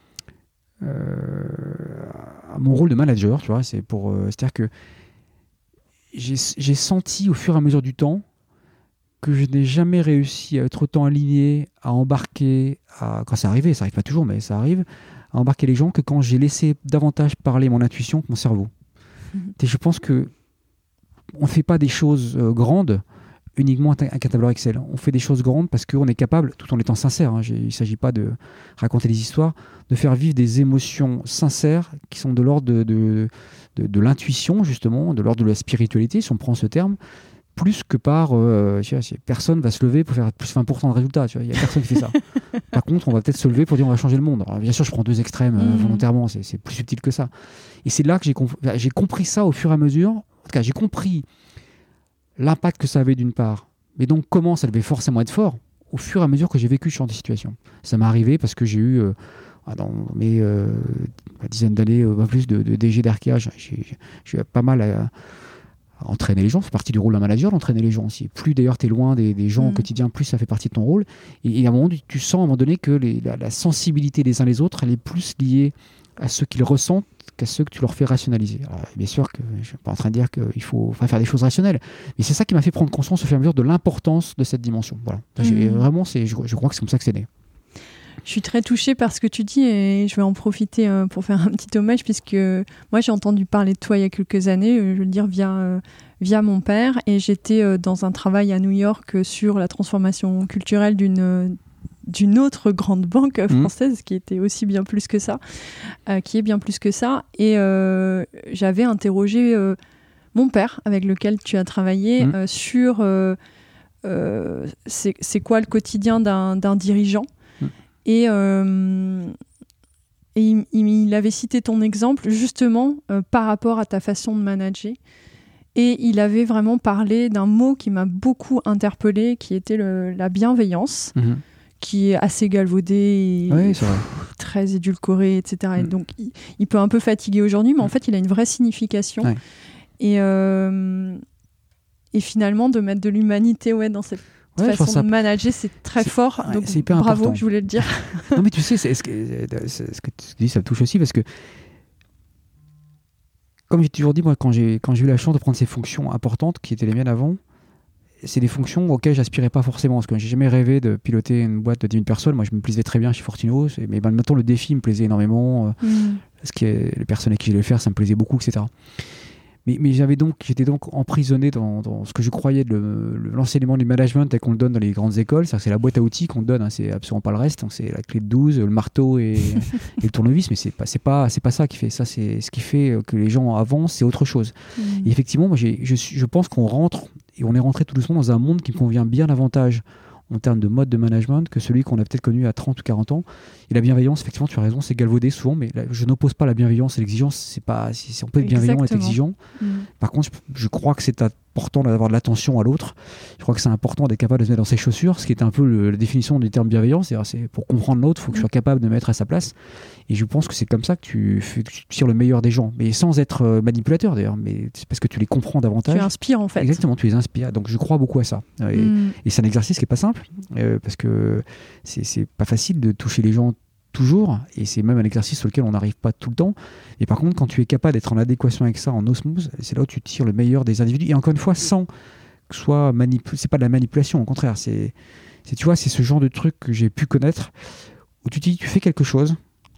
Euh, à mon rôle de manager, tu vois. C'est pour, euh, c'est-à-dire que J'ai, j'ai senti au fur et à mesure du temps que je n'ai jamais réussi à être autant aligné, à embarquer, à, quand ça arrivait, ça n'arrive pas toujours, mais ça arrive, à embarquer les gens que quand j'ai laissé davantage parler mon intuition que mon cerveau. Mmh. Et je pense que on ne fait pas des choses euh, grandes uniquement avec un tableur Excel. On fait des choses grandes parce qu'on est capable, tout en étant sincère, hein, il ne s'agit pas de raconter des histoires, de faire vivre des émotions sincères qui sont de l'ordre de, de, de, de l'intuition, justement, de l'ordre de la spiritualité, si on prend ce terme, plus que par... Euh, je sais pas, personne ne va se lever pour faire plus vingt pour cent de résultats. Il n'y a personne qui fait ça. Par contre, on va peut-être se lever pour dire on va changer le monde. Alors, bien sûr, je prends deux extrêmes euh, mmh. volontairement, c'est, c'est plus subtil que ça. Et c'est là que j'ai, comp- j'ai compris ça au fur et à mesure. En tout cas, j'ai compris l'impact que ça avait d'une part, mais donc comment ça devait forcément être fort au fur et à mesure que j'ai vécu ce genre de situation. Ça m'est arrivé parce que j'ai eu, euh, dans mes euh, dizaines d'années, euh, plus de, de D G d'Arkea, j'ai, j'ai eu pas mal à, à entraîner les gens. Ça fait partie du rôle d'un manager d'entraîner les gens aussi. Plus d'ailleurs tu es loin des, des gens mmh. au quotidien, plus ça fait partie de ton rôle. Et, et à un moment, tu sens à un moment donné que les, la, la sensibilité des uns les autres, elle est plus liée à ce qu'ils ressentent qu'à ceux que tu leur fais rationaliser. Alors, bien sûr que je ne suis pas en train de dire qu'il faut faire des choses rationnelles, mais c'est ça qui m'a fait prendre conscience au fur et à mesure de l'importance de cette dimension. Voilà. J'ai, mmh. Vraiment, c'est, je, je crois que c'est comme ça que c'est né. Je suis très touchée par ce que tu dis et je vais en profiter euh, pour faire un petit hommage puisque moi j'ai entendu parler de toi il y a quelques années, euh, je veux dire via, euh, via mon père, et j'étais euh, dans un travail à New York euh, sur la transformation culturelle d'une... Euh, d'une autre grande banque française mmh. qui était aussi bien plus que ça, euh, qui est bien plus que ça. Et euh, j'avais interrogé euh, mon père, avec lequel tu as travaillé, mmh. euh, sur euh, euh, c'est, c'est quoi le quotidien d'un, d'un dirigeant. Mmh. Et, euh, et il, il avait cité ton exemple, justement, euh, par rapport à ta façon de manager. Et il avait vraiment parlé d'un mot qui m'a beaucoup interpellée, qui était le, la bienveillance. Mmh. Qui est assez galvaudé, et oui, c'est vrai. Très édulcoré, et cetera. Mm. Et donc, il, il peut un peu fatiguer aujourd'hui, mais mm. en fait, il a une vraie signification. Ouais. Et, euh, et finalement, de mettre de l'humanité ouais, dans cette ouais, façon ça... de manager, c'est très c'est, fort. Ouais, donc, c'est hyper bravo, important. Je voulais le dire. Non, mais tu sais, c'est, ce, que, c'est, ce que tu dis, ça me touche aussi, parce que, comme j'ai toujours dit, moi, quand j'ai, quand j'ai eu la chance de prendre ces fonctions importantes, qui étaient les miennes avant, c'est des fonctions auxquelles j'aspirais pas forcément, parce que j'ai jamais rêvé de piloter une boîte de dix mille personnes. Moi, je me plaisais très bien chez Fortino, mais ben, maintenant le défi me plaisait énormément. Mmh. Ce qui est, les personnes avec qui j'allais le faire, ça me plaisait beaucoup, et cetera. Mais, mais j'avais donc, j'étais donc emprisonné dans, dans ce que je croyais de le, le, l'enseignement du management tel qu'on le donne dans les grandes écoles. C'est-à-dire que c'est la boîte à outils qu'on te donne, hein, c'est absolument pas le reste. Donc c'est la clé de douze, le marteau et, et le tournevis, mais c'est pas, c'est pas, c'est pas ça qui fait ça. C'est ce qui fait que les gens avancent, c'est autre chose. Mmh. Et effectivement, moi, j'ai, je, je pense qu'on rentre et on est rentré tout doucement dans un monde qui me convient bien davantage en termes de mode de management que celui qu'on a peut-être connu à trente ou quarante ans. Et la bienveillance, effectivement, tu as raison, c'est galvaudé souvent, mais là, je n'oppose pas la bienveillance et l'exigence. C'est pas, si, si on peut être bienveillant et être exigeant. Mmh. Par contre, je, je crois que c'est important d'avoir de l'attention à l'autre. Je crois que c'est important d'être capable de se mettre dans ses chaussures, ce qui est un peu le, la définition du terme bienveillance. C'est-à-dire, c'est pour comprendre l'autre, il faut que mmh. je sois capable de me mettre à sa place. Et je pense que c'est comme ça que tu, fais, que tu tires le meilleur des gens, mais sans être manipulateur d'ailleurs, mais c'est parce que tu les comprends davantage. Tu inspires en fait. Exactement, tu les inspires. Donc je crois beaucoup à ça. Et, mmh. et c'est un exercice qui n'est pas simple, euh, parce que c'est, c'est pas facile de toucher les gens toujours, et c'est même un exercice sur lequel on n'arrive pas tout le temps. Et par contre, quand tu es capable d'être en adéquation avec ça, en osmose, c'est là où tu tires le meilleur des individus. Et encore une fois, sans que ce soit manipulé, c'est pas de la manipulation, au contraire, c'est, c'est, tu vois, c'est ce genre de truc que j'ai pu connaître, où tu te dis, tu fais quelque chose,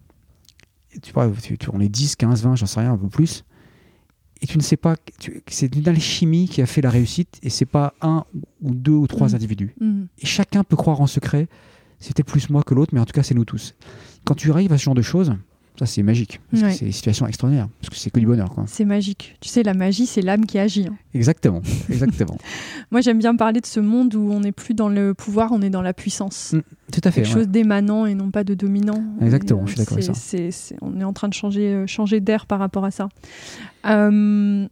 tu vois, tu, tu, on est dix, quinze, vingt, j'en sais rien, un peu plus, et tu ne sais pas, tu, c'est une alchimie qui a fait la réussite, et c'est pas un ou deux ou trois mmh. individus. Mmh. Et chacun peut croire en secret, c'est peut-être plus moi que l'autre, mais en tout cas, c'est nous tous. Quand tu arrives à ce genre de choses, ça, c'est magique. Parce ouais. que c'est des situations extraordinaires. Parce que c'est que du bonheur, quoi. C'est magique. Tu sais, la magie, c'est l'âme qui agit. Hein. Exactement. Exactement. Moi, j'aime bien parler de ce monde où on n'est plus dans le pouvoir, on est dans la puissance. Mmh, tout à fait. Quelque ouais. chose d'émanant et non pas de dominant. Exactement, et, je suis d'accord c'est, avec ça. C'est, c'est, on est en train de changer, euh, changer d'air par rapport à ça. Euh...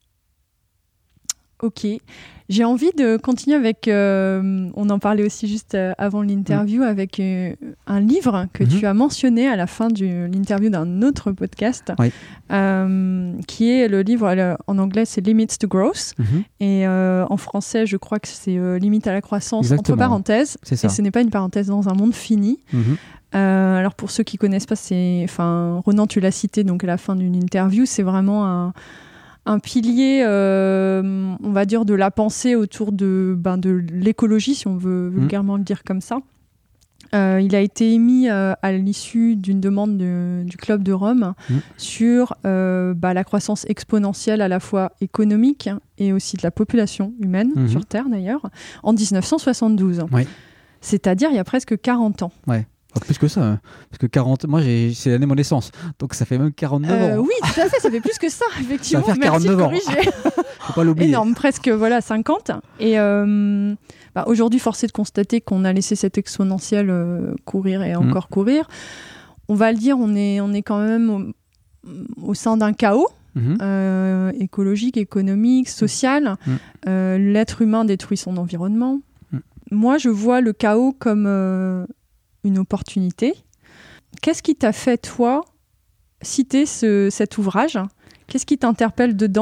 Ok. J'ai envie de continuer avec, euh, on en parlait aussi juste avant l'interview, mmh. avec euh, un livre que mmh. tu as mentionné à la fin de l'interview d'un autre podcast, oui. euh, qui est le livre, le, en anglais c'est Limits to Growth, mmh. et euh, en français je crois que c'est euh, Limite à la croissance, Exactement. Entre parenthèses, c'est ça. Et ce n'est pas une parenthèse dans un monde fini. Mmh. Euh, alors pour ceux qui ne connaissent pas, c'est, Ronan tu l'as cité donc à la fin d'une interview, c'est vraiment un... un pilier, euh, on va dire, de la pensée autour de, ben, de l'écologie, si on veut vulgairement mmh. le dire comme ça. Euh, il a été émis euh, à l'issue d'une demande de, du Club de Rome mmh. sur euh, bah, la croissance exponentielle à la fois économique et aussi de la population humaine, mmh. sur Terre d'ailleurs, en dix-neuf cent soixante-douze. Ouais. C'est-à-dire il y a presque quarante ans. Ouais. Plus que ça, hein. Parce que quarante, moi j'ai, c'est l'année de mon naissance, donc ça fait même quarante-neuf euh, ans. Oui, tout à fait, ça fait plus que ça, effectivement. Ça va faire quarante-neuf ans. Faut pas l'oublier. Énorme, presque voilà cinquante. Et euh, bah, aujourd'hui, force est de constater qu'on a laissé cette exponentielle euh, courir et encore mmh. courir. On va le dire, on est, on est quand même au, au sein d'un chaos. Mmh. Euh, écologique, économique, social. Mmh. Euh, l'être humain détruit son environnement. Mmh. Moi, je vois le chaos comme euh, une opportunité. Qu'est-ce qui t'a fait, toi, citer ce, cet ouvrage ? Qu'est-ce qui t'interpelle dedans ?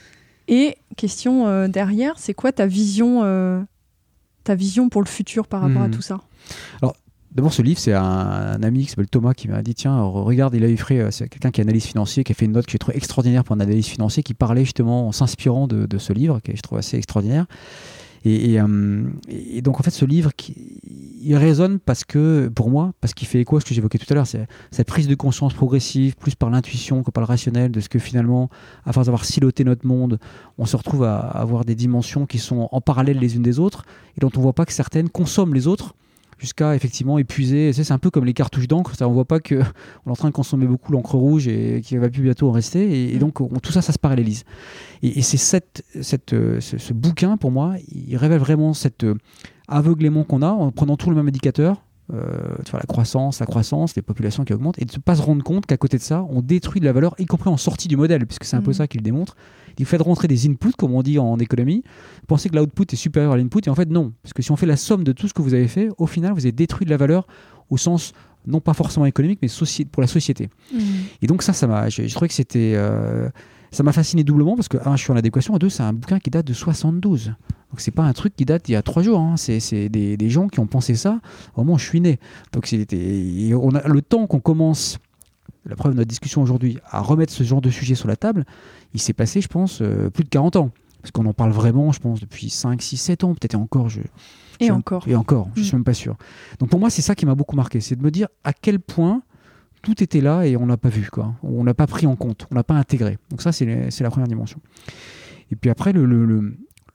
Et question euh, derrière, c'est quoi ta vision, euh, ta vision pour le futur par rapport mmh. à tout ça ? Alors, d'abord, ce livre, c'est un, un ami qui s'appelle Thomas qui m'a dit, tiens, regarde, il a fait, c'est quelqu'un qui est analyste financier, qui a fait une note que je trouve extraordinaire pour un analyste financier, qui parlait justement en s'inspirant de, de ce livre, que je trouve assez extraordinaire. Et, et, euh, et donc en fait ce livre qui, il résonne parce que pour moi parce qu'il fait écho à ce que j'évoquais tout à l'heure, c'est cette prise de conscience progressive plus par l'intuition que par le rationnel de ce que finalement à force d'avoir siloté notre monde on se retrouve à, à avoir des dimensions qui sont en parallèle les unes des autres et dont on voit pas que certaines consomment les autres jusqu'à effectivement épuiser. C'est un peu comme les cartouches d'encre, on voit pas qu'on est en train de consommer beaucoup l'encre rouge et qu'il va plus bientôt en rester et, et donc on, tout ça ça se parallélise et, et c'est cette, cette, ce, ce bouquin pour moi il révèle vraiment cet aveuglement qu'on a en prenant tout le même indicateur, euh, tu vois, la croissance, la croissance, les populations qui augmentent et de ne pas se rendre compte qu'à côté de ça on détruit de la valeur y compris en sortie du modèle puisque c'est un mmh. peu ça qu'il démontre. Il fait de rentrer des inputs, comme on dit en économie. Pensez que l'output est supérieur à l'input, et en fait non. Parce que si on fait la somme de tout ce que vous avez fait, au final, vous avez détruit de la valeur au sens, non pas forcément économique, mais soci- pour la société. Mmh. Et donc ça, ça m'a, je, je trouvais que c'était... Euh, ça m'a fasciné doublement, parce que, un, je suis en adéquation, et deux, c'est un bouquin qui date de soixante-douze. Donc c'est pas un truc qui date d'il y a trois jours. Hein. C'est, c'est des, des gens qui ont pensé ça au moment où je suis né. Donc c'était, on a, le temps qu'on commence... La preuve de notre discussion aujourd'hui, à remettre ce genre de sujet sur la table, il s'est passé, je pense, euh, plus de quarante ans. Parce qu'on en parle vraiment, je pense, depuis cinq, six, sept ans, peut-être encore. Je, et, je, encore. et encore. Je ne mmh. suis même pas sûr. Donc pour moi, c'est ça qui m'a beaucoup marqué. C'est de me dire à quel point tout était là et on ne l'a pas vu. Quoi. On ne l'a pas pris en compte. On ne l'a pas intégré. Donc ça, c'est, les, c'est la première dimension. Et puis après, le, le, le,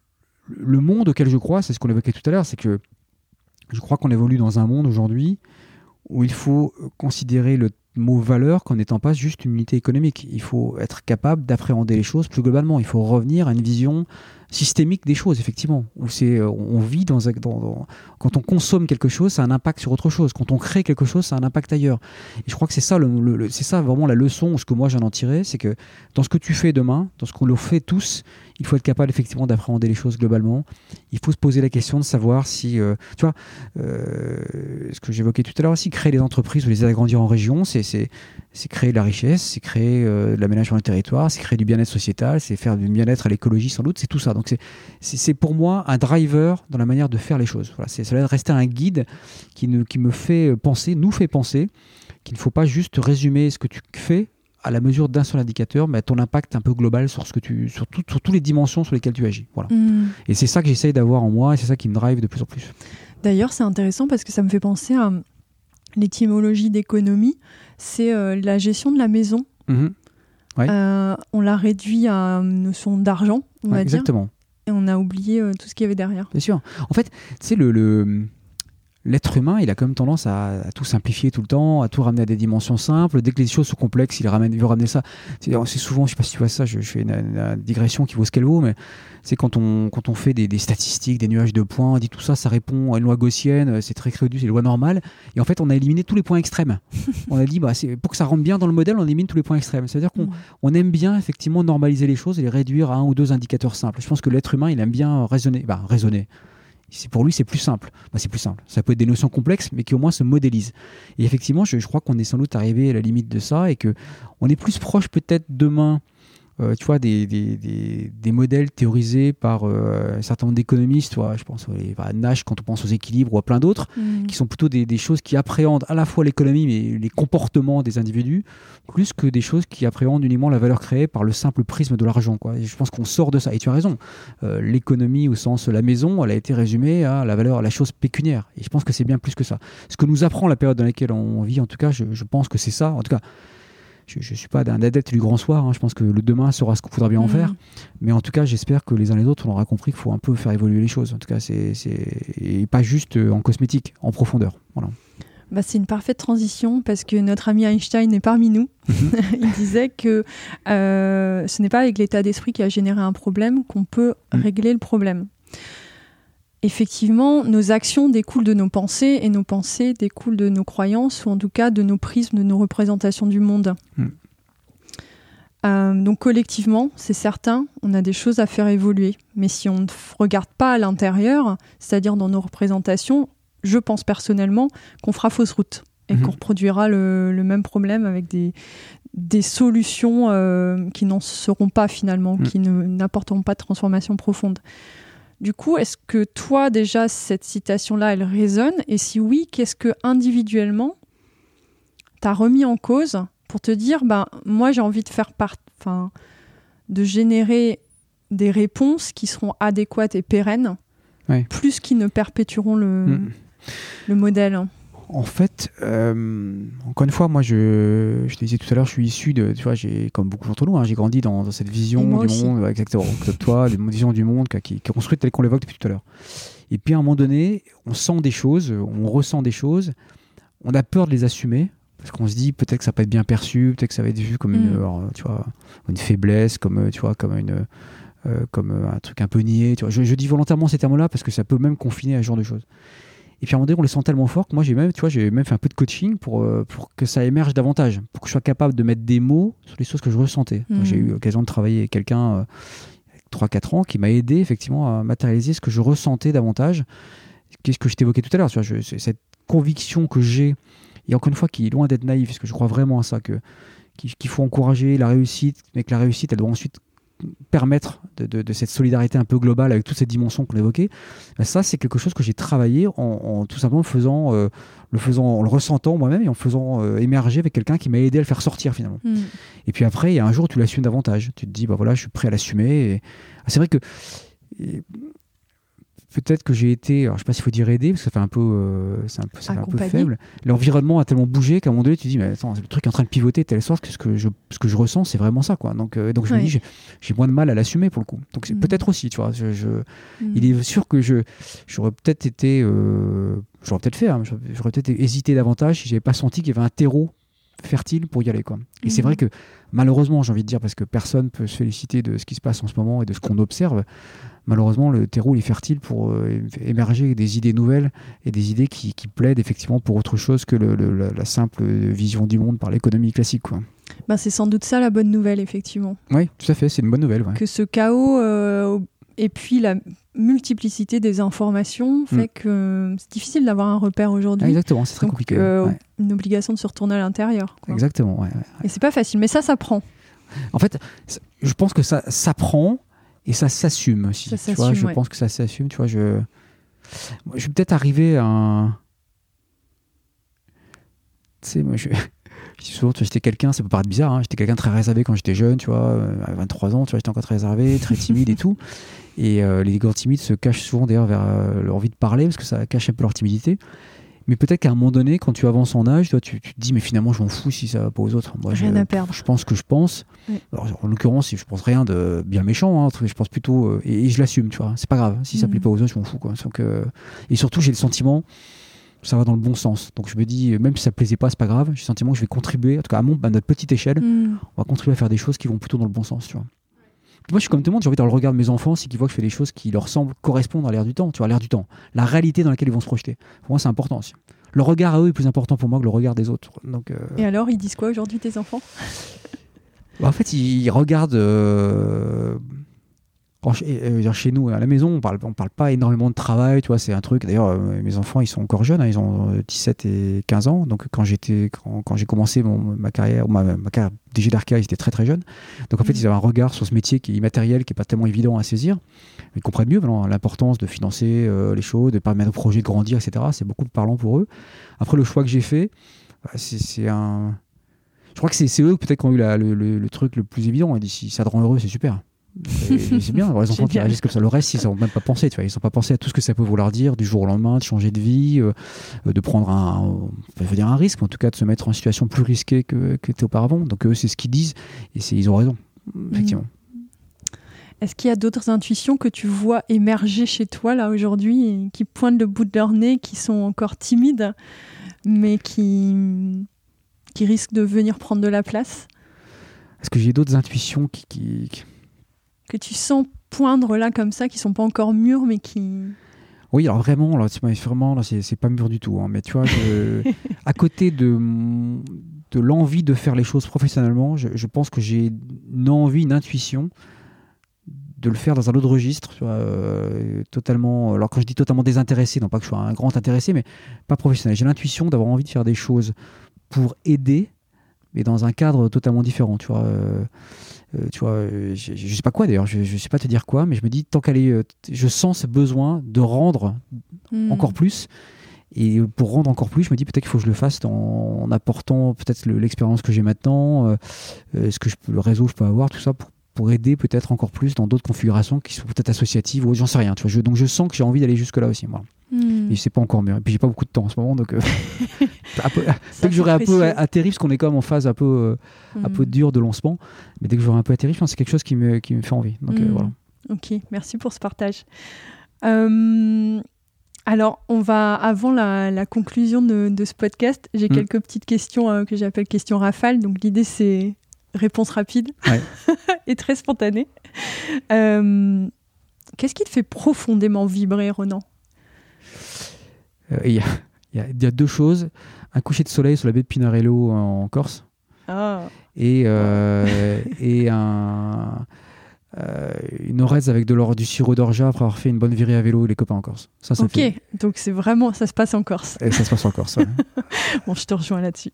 le monde auquel je crois, c'est ce qu'on évoquait tout à l'heure, c'est que je crois qu'on évolue dans un monde aujourd'hui où il faut considérer le mot valeur qu'en n'étant pas juste une unité économique. Il faut être capable d'appréhender les choses plus globalement. Il faut revenir à une vision systémique des choses, effectivement. Où c'est, on vit dans, dans, dans... Quand on consomme quelque chose, ça a un impact sur autre chose. Quand on crée quelque chose, ça a un impact ailleurs. Et je crois que c'est ça, le, le, c'est ça vraiment la leçon, ce que moi j'en ai tiré, c'est que dans ce que tu fais demain, dans ce qu'on le fait tous, il faut être capable effectivement d'appréhender les choses globalement. Il faut se poser la question de savoir si, euh, tu vois, euh, ce que j'évoquais tout à l'heure aussi, créer des entreprises ou les agrandir en région, c'est, c'est, c'est créer de la richesse, c'est créer euh, de l'aménagement du territoire, c'est créer du bien-être sociétal, c'est faire du bien-être à l'écologie sans doute, c'est tout ça. Donc c'est, c'est, c'est pour moi un driver dans la manière de faire les choses. Voilà, c'est, ça doit rester un guide qui, ne, qui me fait penser, nous fait penser, qu'il ne faut pas juste résumer ce que tu fais à la mesure d'un seul indicateur, mais à ton impact un peu global sur ce que tu, sur, tout, sur toutes les dimensions sur lesquelles tu agis. Voilà. Mmh. Et c'est ça que j'essaye d'avoir en moi, et c'est ça qui me drive de plus en plus. D'ailleurs, c'est intéressant parce que ça me fait penser à l'étymologie d'économie, c'est euh, la gestion de la maison. Mmh. Ouais. Euh, on l'a réduit à une notion d'argent, on ouais, va exactement. dire. Et on a oublié euh, tout ce qu'il y avait derrière. Bien sûr. En fait, tu sais, le... le... l'être humain, il a quand même tendance à, à tout simplifier tout le temps, à tout ramener à des dimensions simples. Dès que les choses sont complexes, il, ramène, il veut ramener ça. C'est, c'est souvent, je ne sais pas si tu vois ça, je, je fais une, une digression qui vaut ce qu'elle vaut, mais c'est quand on, quand on fait des, des statistiques, des nuages de points, on dit tout ça, ça répond à une loi gaussienne, c'est très crédu, c'est une loi normale. Et en fait, on a éliminé tous les points extrêmes. On a dit, bah, c'est, pour que ça rentre bien dans le modèle, on élimine tous les points extrêmes. C'est-à-dire qu'on on aime bien effectivement normaliser les choses et les réduire à un ou deux indicateurs simples. Je pense que l'être humain, il aime bien raisonner. Bah, raisonner. C'est pour lui, c'est plus simple. Bah, c'est plus simple. Ça peut être des notions complexes, mais qui au moins se modélisent. Et effectivement, je, je crois qu'on est sans doute arrivé à la limite de ça et qu'on est plus proche peut-être demain euh, tu vois, des, des, des, des modèles théorisés par euh, un certain nombre d'économistes, tu vois, je pense à Nash quand on pense aux équilibres ou à plein d'autres, mmh. qui sont plutôt des, des choses qui appréhendent à la fois l'économie mais les comportements des individus, plus que des choses qui appréhendent uniquement la valeur créée par le simple prisme de l'argent, quoi. Et je pense qu'on sort de ça. Et tu as raison, euh, l'économie au sens la maison, elle a été résumée à la valeur, à la chose pécuniaire. Et je pense que c'est bien plus que ça. Ce que nous apprend la période dans laquelle on vit, en tout cas, je, je pense que c'est ça. En tout cas, je ne suis pas un adepte du grand soir, hein. Je pense que le demain saura ce qu'on faudra bien en mmh. faire, mais en tout cas j'espère que les uns et les autres on aura compris qu'il faut un peu faire évoluer les choses, en tout cas c'est, c'est... et pas juste en cosmétique, en profondeur, voilà. Bah, c'est une parfaite transition parce que notre ami Einstein est parmi nous. Mmh. Il disait que euh, ce n'est pas avec l'état d'esprit qui a généré un problème qu'on peut mmh. régler le problème. Effectivement, nos actions découlent de nos pensées et nos pensées découlent de nos croyances ou en tout cas de nos prismes, de nos représentations du monde. Mmh. Euh, donc collectivement, c'est certain, on a des choses à faire évoluer. Mais si on ne regarde pas à l'intérieur, c'est-à-dire dans nos représentations, je pense personnellement qu'on fera fausse route et mmh. qu'on reproduira le, le même problème avec des, des solutions euh, qui n'en seront pas finalement, mmh. qui ne, n'apporteront pas de transformation profonde. Du coup, est-ce que toi, déjà, cette citation-là, elle résonne ? Et si oui, qu'est-ce que individuellement, tu as remis en cause pour te dire, ben, moi, j'ai envie de faire part, enfin, de générer des réponses qui seront adéquates et pérennes, ouais. plus qui ne perpétueront le, mmh. le modèle. En fait, euh, encore une fois, moi, je, je te disais tout à l'heure, je suis issu de, tu vois, j'ai, comme beaucoup d'entre nous, hein, j'ai grandi dans, dans cette vision du aussi. monde, exactement, comme toi, une vision du monde qui, qui est construite telle qu'on l'évoque depuis tout à l'heure. Et puis à un moment donné, on sent des choses, on ressent des choses, on a peur de les assumer, parce qu'on se dit peut-être que ça va pas être bien perçu, peut-être que ça va être vu comme une, mm. alors, tu vois, une faiblesse, comme, tu vois, comme une, euh, comme un truc un peu niais. Tu vois. Je, je dis volontairement ces termes-là parce que ça peut même confiner à ce genre de choses. Et puis à un moment donné, on les sent tellement fort que moi, j'ai même, tu vois, j'ai même fait un peu de coaching pour, euh, pour que ça émerge davantage, pour que je sois capable de mettre des mots sur les choses que je ressentais. Mmh. J'ai eu l'occasion de travailler avec quelqu'un euh, trois quatre ans qui m'a aidé effectivement à matérialiser ce que je ressentais davantage. Qu'est-ce que je t'évoquais tout à l'heure, tu vois, je, c'est cette conviction que j'ai, et encore une fois, qui est loin d'être naïve, parce que je crois vraiment à ça, que, qu'il faut encourager la réussite, mais que la réussite, elle doit ensuite permettre de, de, de cette solidarité un peu globale avec toutes ces dimensions qu'on évoquait. Ben ça, c'est quelque chose que j'ai travaillé en, en tout simplement faisant, euh, le faisant, en le ressentant moi-même et en faisant euh, émerger avec quelqu'un qui m'a aidé à le faire sortir finalement. Mm. Et puis après, il y a un jour où tu l'assumes davantage. Tu te dis, bah voilà, je suis prêt à l'assumer. Et... Ah, c'est vrai que et... peut-être que j'ai été, alors je ne sais pas s'il faut dire aidé, parce que ça fait un peu, euh, c'est un peu, ça fait un peu faible. L'environnement a tellement bougé qu'à un moment donné, tu te dis, mais attends, le truc est en train de pivoter de telle sorte que ce que je, ce que je ressens, c'est vraiment ça, quoi. Donc, euh, donc je ouais. me dis, j'ai, j'ai moins de mal à l'assumer pour le coup. Donc c'est mmh. peut-être aussi, tu vois. Je, je, mmh. Il est sûr que je, j'aurais peut-être été, euh, j'aurais peut-être fait, hein, j'aurais peut-être hésité davantage si je n'avais pas senti qu'il y avait un terreau fertile pour y aller, quoi. Et mmh. c'est vrai que malheureusement, j'ai envie de dire, parce que personne peut se féliciter de ce qui se passe en ce moment et de ce qu'on observe, malheureusement, le terreau est fertile pour euh, émerger des idées nouvelles et des idées qui, qui plaident effectivement pour autre chose que le, le, la, la simple vision du monde par l'économie classique, quoi. Ben, c'est sans doute ça la bonne nouvelle, effectivement. Oui, tout à fait, c'est une bonne nouvelle. Ouais. Que ce chaos euh, et puis la multiplicité des informations fait mmh. que c'est difficile d'avoir un repère aujourd'hui. Ah, exactement, c'est très Donc, compliqué. Euh, ouais. Une obligation de se retourner à l'intérieur, quoi. Exactement, ouais, ouais. Et c'est pas facile, mais ça, ça prend. En fait, je pense que ça s'apprend. Et ça s'assume aussi. Ça s'assume, tu vois, je ouais. pense que ça s'assume. Tu vois, je, je vais peut-être arriver à un... Tu sais, moi, je... je dis souvent, tu vois, j'étais quelqu'un, ça peut paraître bizarre, hein, j'étais quelqu'un de très réservé quand j'étais jeune, tu vois, à vingt-trois ans, tu vois, j'étais encore très réservé, très timide et tout. Et euh, les gars timides se cachent souvent d'ailleurs vers euh, leur envie de parler, parce que ça cache un peu leur timidité. Mais peut-être qu'à un moment donné, quand tu avances en âge, toi, tu, tu te dis, mais finalement, je m'en fous si ça va pas aux autres. Moi, rien je, à perdre. Je pense ce que je pense. Oui. Alors, en l'occurrence, je pense rien de bien méchant. Hein, je pense plutôt... Euh, et, et je l'assume, tu vois. C'est pas grave. Si ça mmh. plaît pas aux autres, je m'en fous, quoi. Donc, euh, et surtout, j'ai le sentiment que ça va dans le bon sens. Donc, je me dis, même si ça plaisait pas, c'est pas grave. J'ai le sentiment que je vais contribuer, en tout cas à, mon, à notre petite échelle, mmh. on va contribuer à faire des choses qui vont plutôt dans le bon sens, tu vois. Moi, je suis comme tout le monde, j'ai envie de le regard de mes enfants, c'est qu'ils voient que je fais des choses qui leur semblent correspondre à l'air du temps, tu vois, à l'air du temps. La réalité dans laquelle ils vont se projeter. Pour moi, c'est important aussi. Le regard à eux est plus important pour moi que le regard des autres. Donc, euh... Et alors, ils disent quoi aujourd'hui, tes enfants ? bah, en fait, ils, ils regardent... Euh... quand je, euh, chez nous à la maison, on parle, on parle pas énormément de travail, tu vois, c'est un truc. D'ailleurs, euh, mes enfants, ils sont encore jeunes, hein, ils ont dix-sept et quinze ans. Donc quand j'étais, quand, quand j'ai commencé mon, ma carrière, ma, ma carrière D G d'Arca, ils étaient très très jeunes. Donc en fait, ils avaient un regard sur ce métier qui est immatériel, qui est pas tellement évident à saisir. Ils comprennent mieux maintenant l'importance de financer euh, les choses, de permettre aux projets de grandir, et cetera. C'est beaucoup parlant pour eux. Après, le choix que j'ai fait, bah, c'est, c'est un. Je crois que c'est, c'est eux peut-être qui ont eu la, le, le, le truc le plus évident. Ils disent si ça te rend heureux, c'est super. Et c'est bien, les enfants qui réagissent comme ça. Le reste, ils n'ont même pas pensé. Tu vois, ils n'ont pas pensé à tout ce que ça peut vouloir dire du jour au lendemain, de changer de vie, euh, de prendre un, je veux dire un risque, en tout cas de se mettre en situation plus risquée que, que t'es auparavant. Donc eux, c'est ce qu'ils disent et c'est, ils ont raison, effectivement. Est-ce qu'il y a d'autres intuitions que tu vois émerger chez toi là aujourd'hui, et qui pointent le bout de leur nez, qui sont encore timides, mais qui, qui risquent de venir prendre de la place? Est-ce que j'ai d'autres intuitions qui, qui... que tu sens poindre là comme ça, qui sont pas encore mûres, mais qui... Oui, alors vraiment, là, c'est, vraiment, là, c'est, c'est pas mûr du tout. Hein, mais tu vois, je, à côté de, de l'envie de faire les choses professionnellement, je, je pense que j'ai une envie, une intuition de le faire dans un autre registre, tu vois, euh, totalement. Alors quand je dis totalement désintéressé, non pas que je sois un grand intéressé, mais pas professionnel. J'ai l'intuition d'avoir envie de faire des choses pour aider, mais dans un cadre totalement différent, tu vois. Euh, euh, tu vois, euh, je, je sais pas quoi d'ailleurs, je, je sais pas te dire quoi, mais je me dis tant qu'elle est, euh, je sens ce besoin de rendre mmh. encore plus. Et pour rendre encore plus, je me dis peut-être qu'il faut que je le fasse en, en apportant peut-être le, l'expérience que j'ai maintenant, euh, euh, ce que je peux, le réseau que je peux avoir, tout ça pour pour aider peut-être encore plus dans d'autres configurations qui sont peut-être associatives ou j'en sais rien. Tu vois, je, donc je sens que j'ai envie d'aller jusque là aussi. Voilà. Mmh. Et c'est pas encore mieux. Et puis j'ai pas beaucoup de temps en ce moment, donc euh, peut-être que j'aurais un peu atterri parce qu'on est quand même en phase un peu, euh, mmh. un peu dure de lancement. Mais dès que j'aurai un peu atterri, je pense que c'est quelque chose qui me, qui me fait envie. Donc mmh. euh, voilà. Ok, merci pour ce partage. Euh, alors, on va avant la, la conclusion de, de ce podcast, j'ai mmh. quelques petites questions euh, que j'appelle questions rafales. Donc l'idée c'est réponse rapide ouais. et très spontanée. Euh, qu'est-ce qui te fait profondément vibrer, Ronan ? Il euh, y, y, y a deux choses. Un coucher de soleil sur la baie de Pinarello en Corse. Ah. Et, euh, et un, euh, une orez avec de l'or, du sirop d'orgeat après avoir fait une bonne virée à vélo et les copains en Corse. Ça, ça ok, fait... donc c'est vraiment, ça se passe en Corse. Et ça se passe en Corse, ouais. Bon, je te rejoins là-dessus.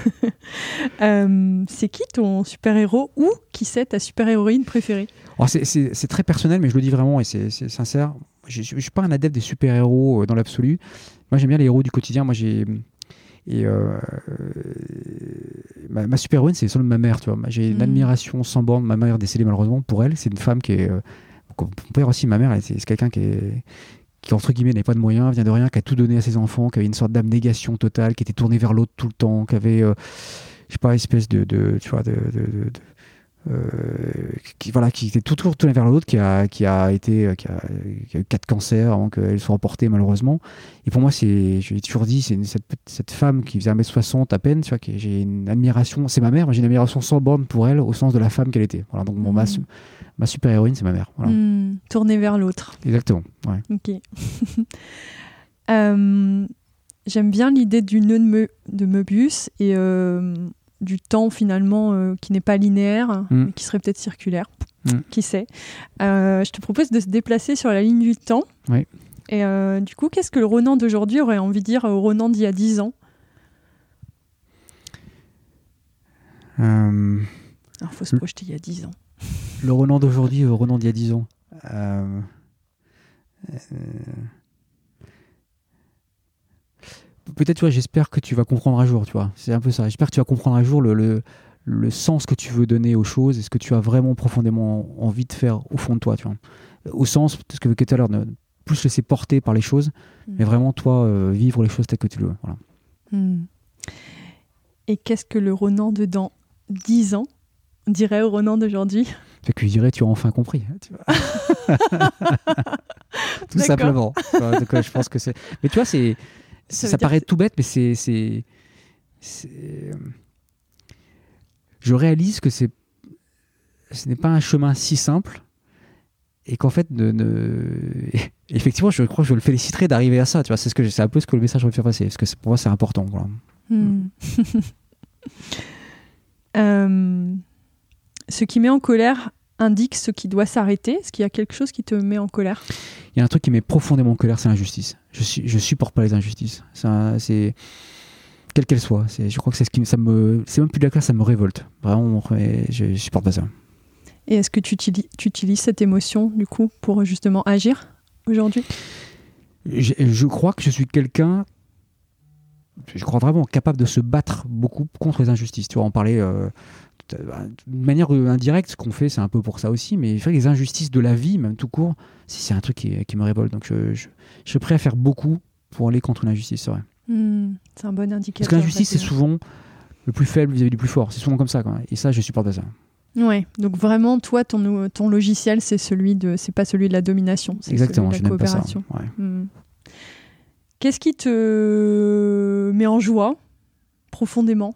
euh, c'est qui ton super-héros ou qui c'est ta super-héroïne préférée ? Alors c'est, c'est, c'est très personnel, mais je le dis vraiment et c'est, c'est sincère. Je ne suis pas un adepte des super-héros dans l'absolu. Moi, j'aime bien les héros du quotidien. Moi, j'ai... Et euh, ma, ma super-héroïne, c'est seulement ma mère, tu vois. J'ai une mmh. admiration sans borne. Ma mère est décédée malheureusement pour elle. C'est une femme qui est... Euh, on peut dire aussi, ma mère, c'est, c'est quelqu'un qui est... qui entre guillemets n'avait pas de moyens, vient de rien, qui a tout donné à ses enfants, qui avait une sorte d'abnégation totale, qui était tourné vers l'autre tout le temps, qui avait, euh, je sais pas, une espèce de, de tu vois, de, de, de, de euh, qui, voilà, qui était tout toujours tourné vers l'autre, qui a, qui a été, qui a, qui a eu quatre cancers avant qu'elle soit emportée malheureusement. Et pour moi, c'est, j'ai toujours dit, c'est une, cette, cette femme qui faisait un mètre soixante à peine, tu vois, qui, j'ai une admiration, c'est ma mère, mais j'ai une admiration sans borne pour elle, au sens de la femme qu'elle était. Voilà, donc bon, mmh. ma, ma super héroïne, c'est ma mère. Voilà. Mmh, tournée vers l'autre. Exactement. Ouais. Ok. euh, j'aime bien l'idée du nœud de, Me- de Möbius et euh, du temps finalement euh, qui n'est pas linéaire, mmh. mais qui serait peut-être circulaire. Mmh. Qui sait. Euh, je te propose de se déplacer sur la ligne du temps. Oui. Et euh, du coup, qu'est-ce que le Ronan d'aujourd'hui aurait envie de dire au Ronan d'il y a dix ans ? euh... Alors, il faut se projeter il y a dix ans. Le Ronan d'aujourd'hui, le Ronan d'il y a dix ans. Euh... Euh... Peut-être, tu vois, j'espère que tu vas comprendre un jour, tu vois. C'est un peu ça. J'espère que tu vas comprendre un jour le, le, le sens que tu veux donner aux choses et ce que tu as vraiment profondément envie de faire au fond de toi, tu vois. Au sens, ce que tout à l'heure, ne plus laisser porter par les choses, mmh. mais vraiment, toi, euh, vivre les choses telles que tu le veux. Voilà. Mmh. Et qu'est-ce que le Ronan de dans dix ans dirait au Ronan d'aujourd'hui ? Fait que je dirais, tu as enfin compris. Tu vois. Tout D'accord. simplement. Donc, je pense que c'est... Mais tu vois, c'est... Ça, ça paraît tout bête, mais c'est, c'est, c'est... Je réalise que c'est... ce n'est pas un chemin si simple et qu'en fait, ne, ne... effectivement, je crois que je le féliciterai d'arriver à ça. Tu vois, c'est, ce que, c'est un peu ce que le message veut faire passer, parce que pour moi, c'est important. Voilà. Hmm. euh, ce qui met en colère indique ce qui doit s'arrêter? Est-ce qu'il y a quelque chose qui te met en colère? Il y a un truc qui met profondément en colère, c'est l'injustice. Je, suis, je supporte pas les injustices. Ça, c'est... Quelle qu'elle soit. C'est, je crois que c'est ce qui ça me... C'est même plus de la classe, ça me révolte. Vraiment, je, je supporte pas ça. Et est-ce que tu utilises, tu utilises cette émotion, du coup, pour justement agir aujourd'hui? je, je crois que je suis quelqu'un... Je crois vraiment capable de se battre beaucoup contre les injustices. Tu vois, on parlait... Euh, de manière indirecte, ce qu'on fait, c'est un peu pour ça aussi, mais je les injustices de la vie, même tout court, c'est un truc qui, qui me révolte. Donc je, je, je suis prêt à faire beaucoup pour aller contre une injustice, c'est vrai. Mmh, c'est un bon indicateur. Parce que l'injustice, c'est souvent le plus faible vis-à-vis du plus fort. C'est souvent comme ça, quand même. Et ça, je supporte pas ça. Ouais, donc vraiment, toi, ton, ton logiciel, c'est celui de, c'est pas celui de la domination. C'est exactement, celui de la je n'aime pas ça. Ouais. Mmh. Qu'est-ce qui te met en joie profondément?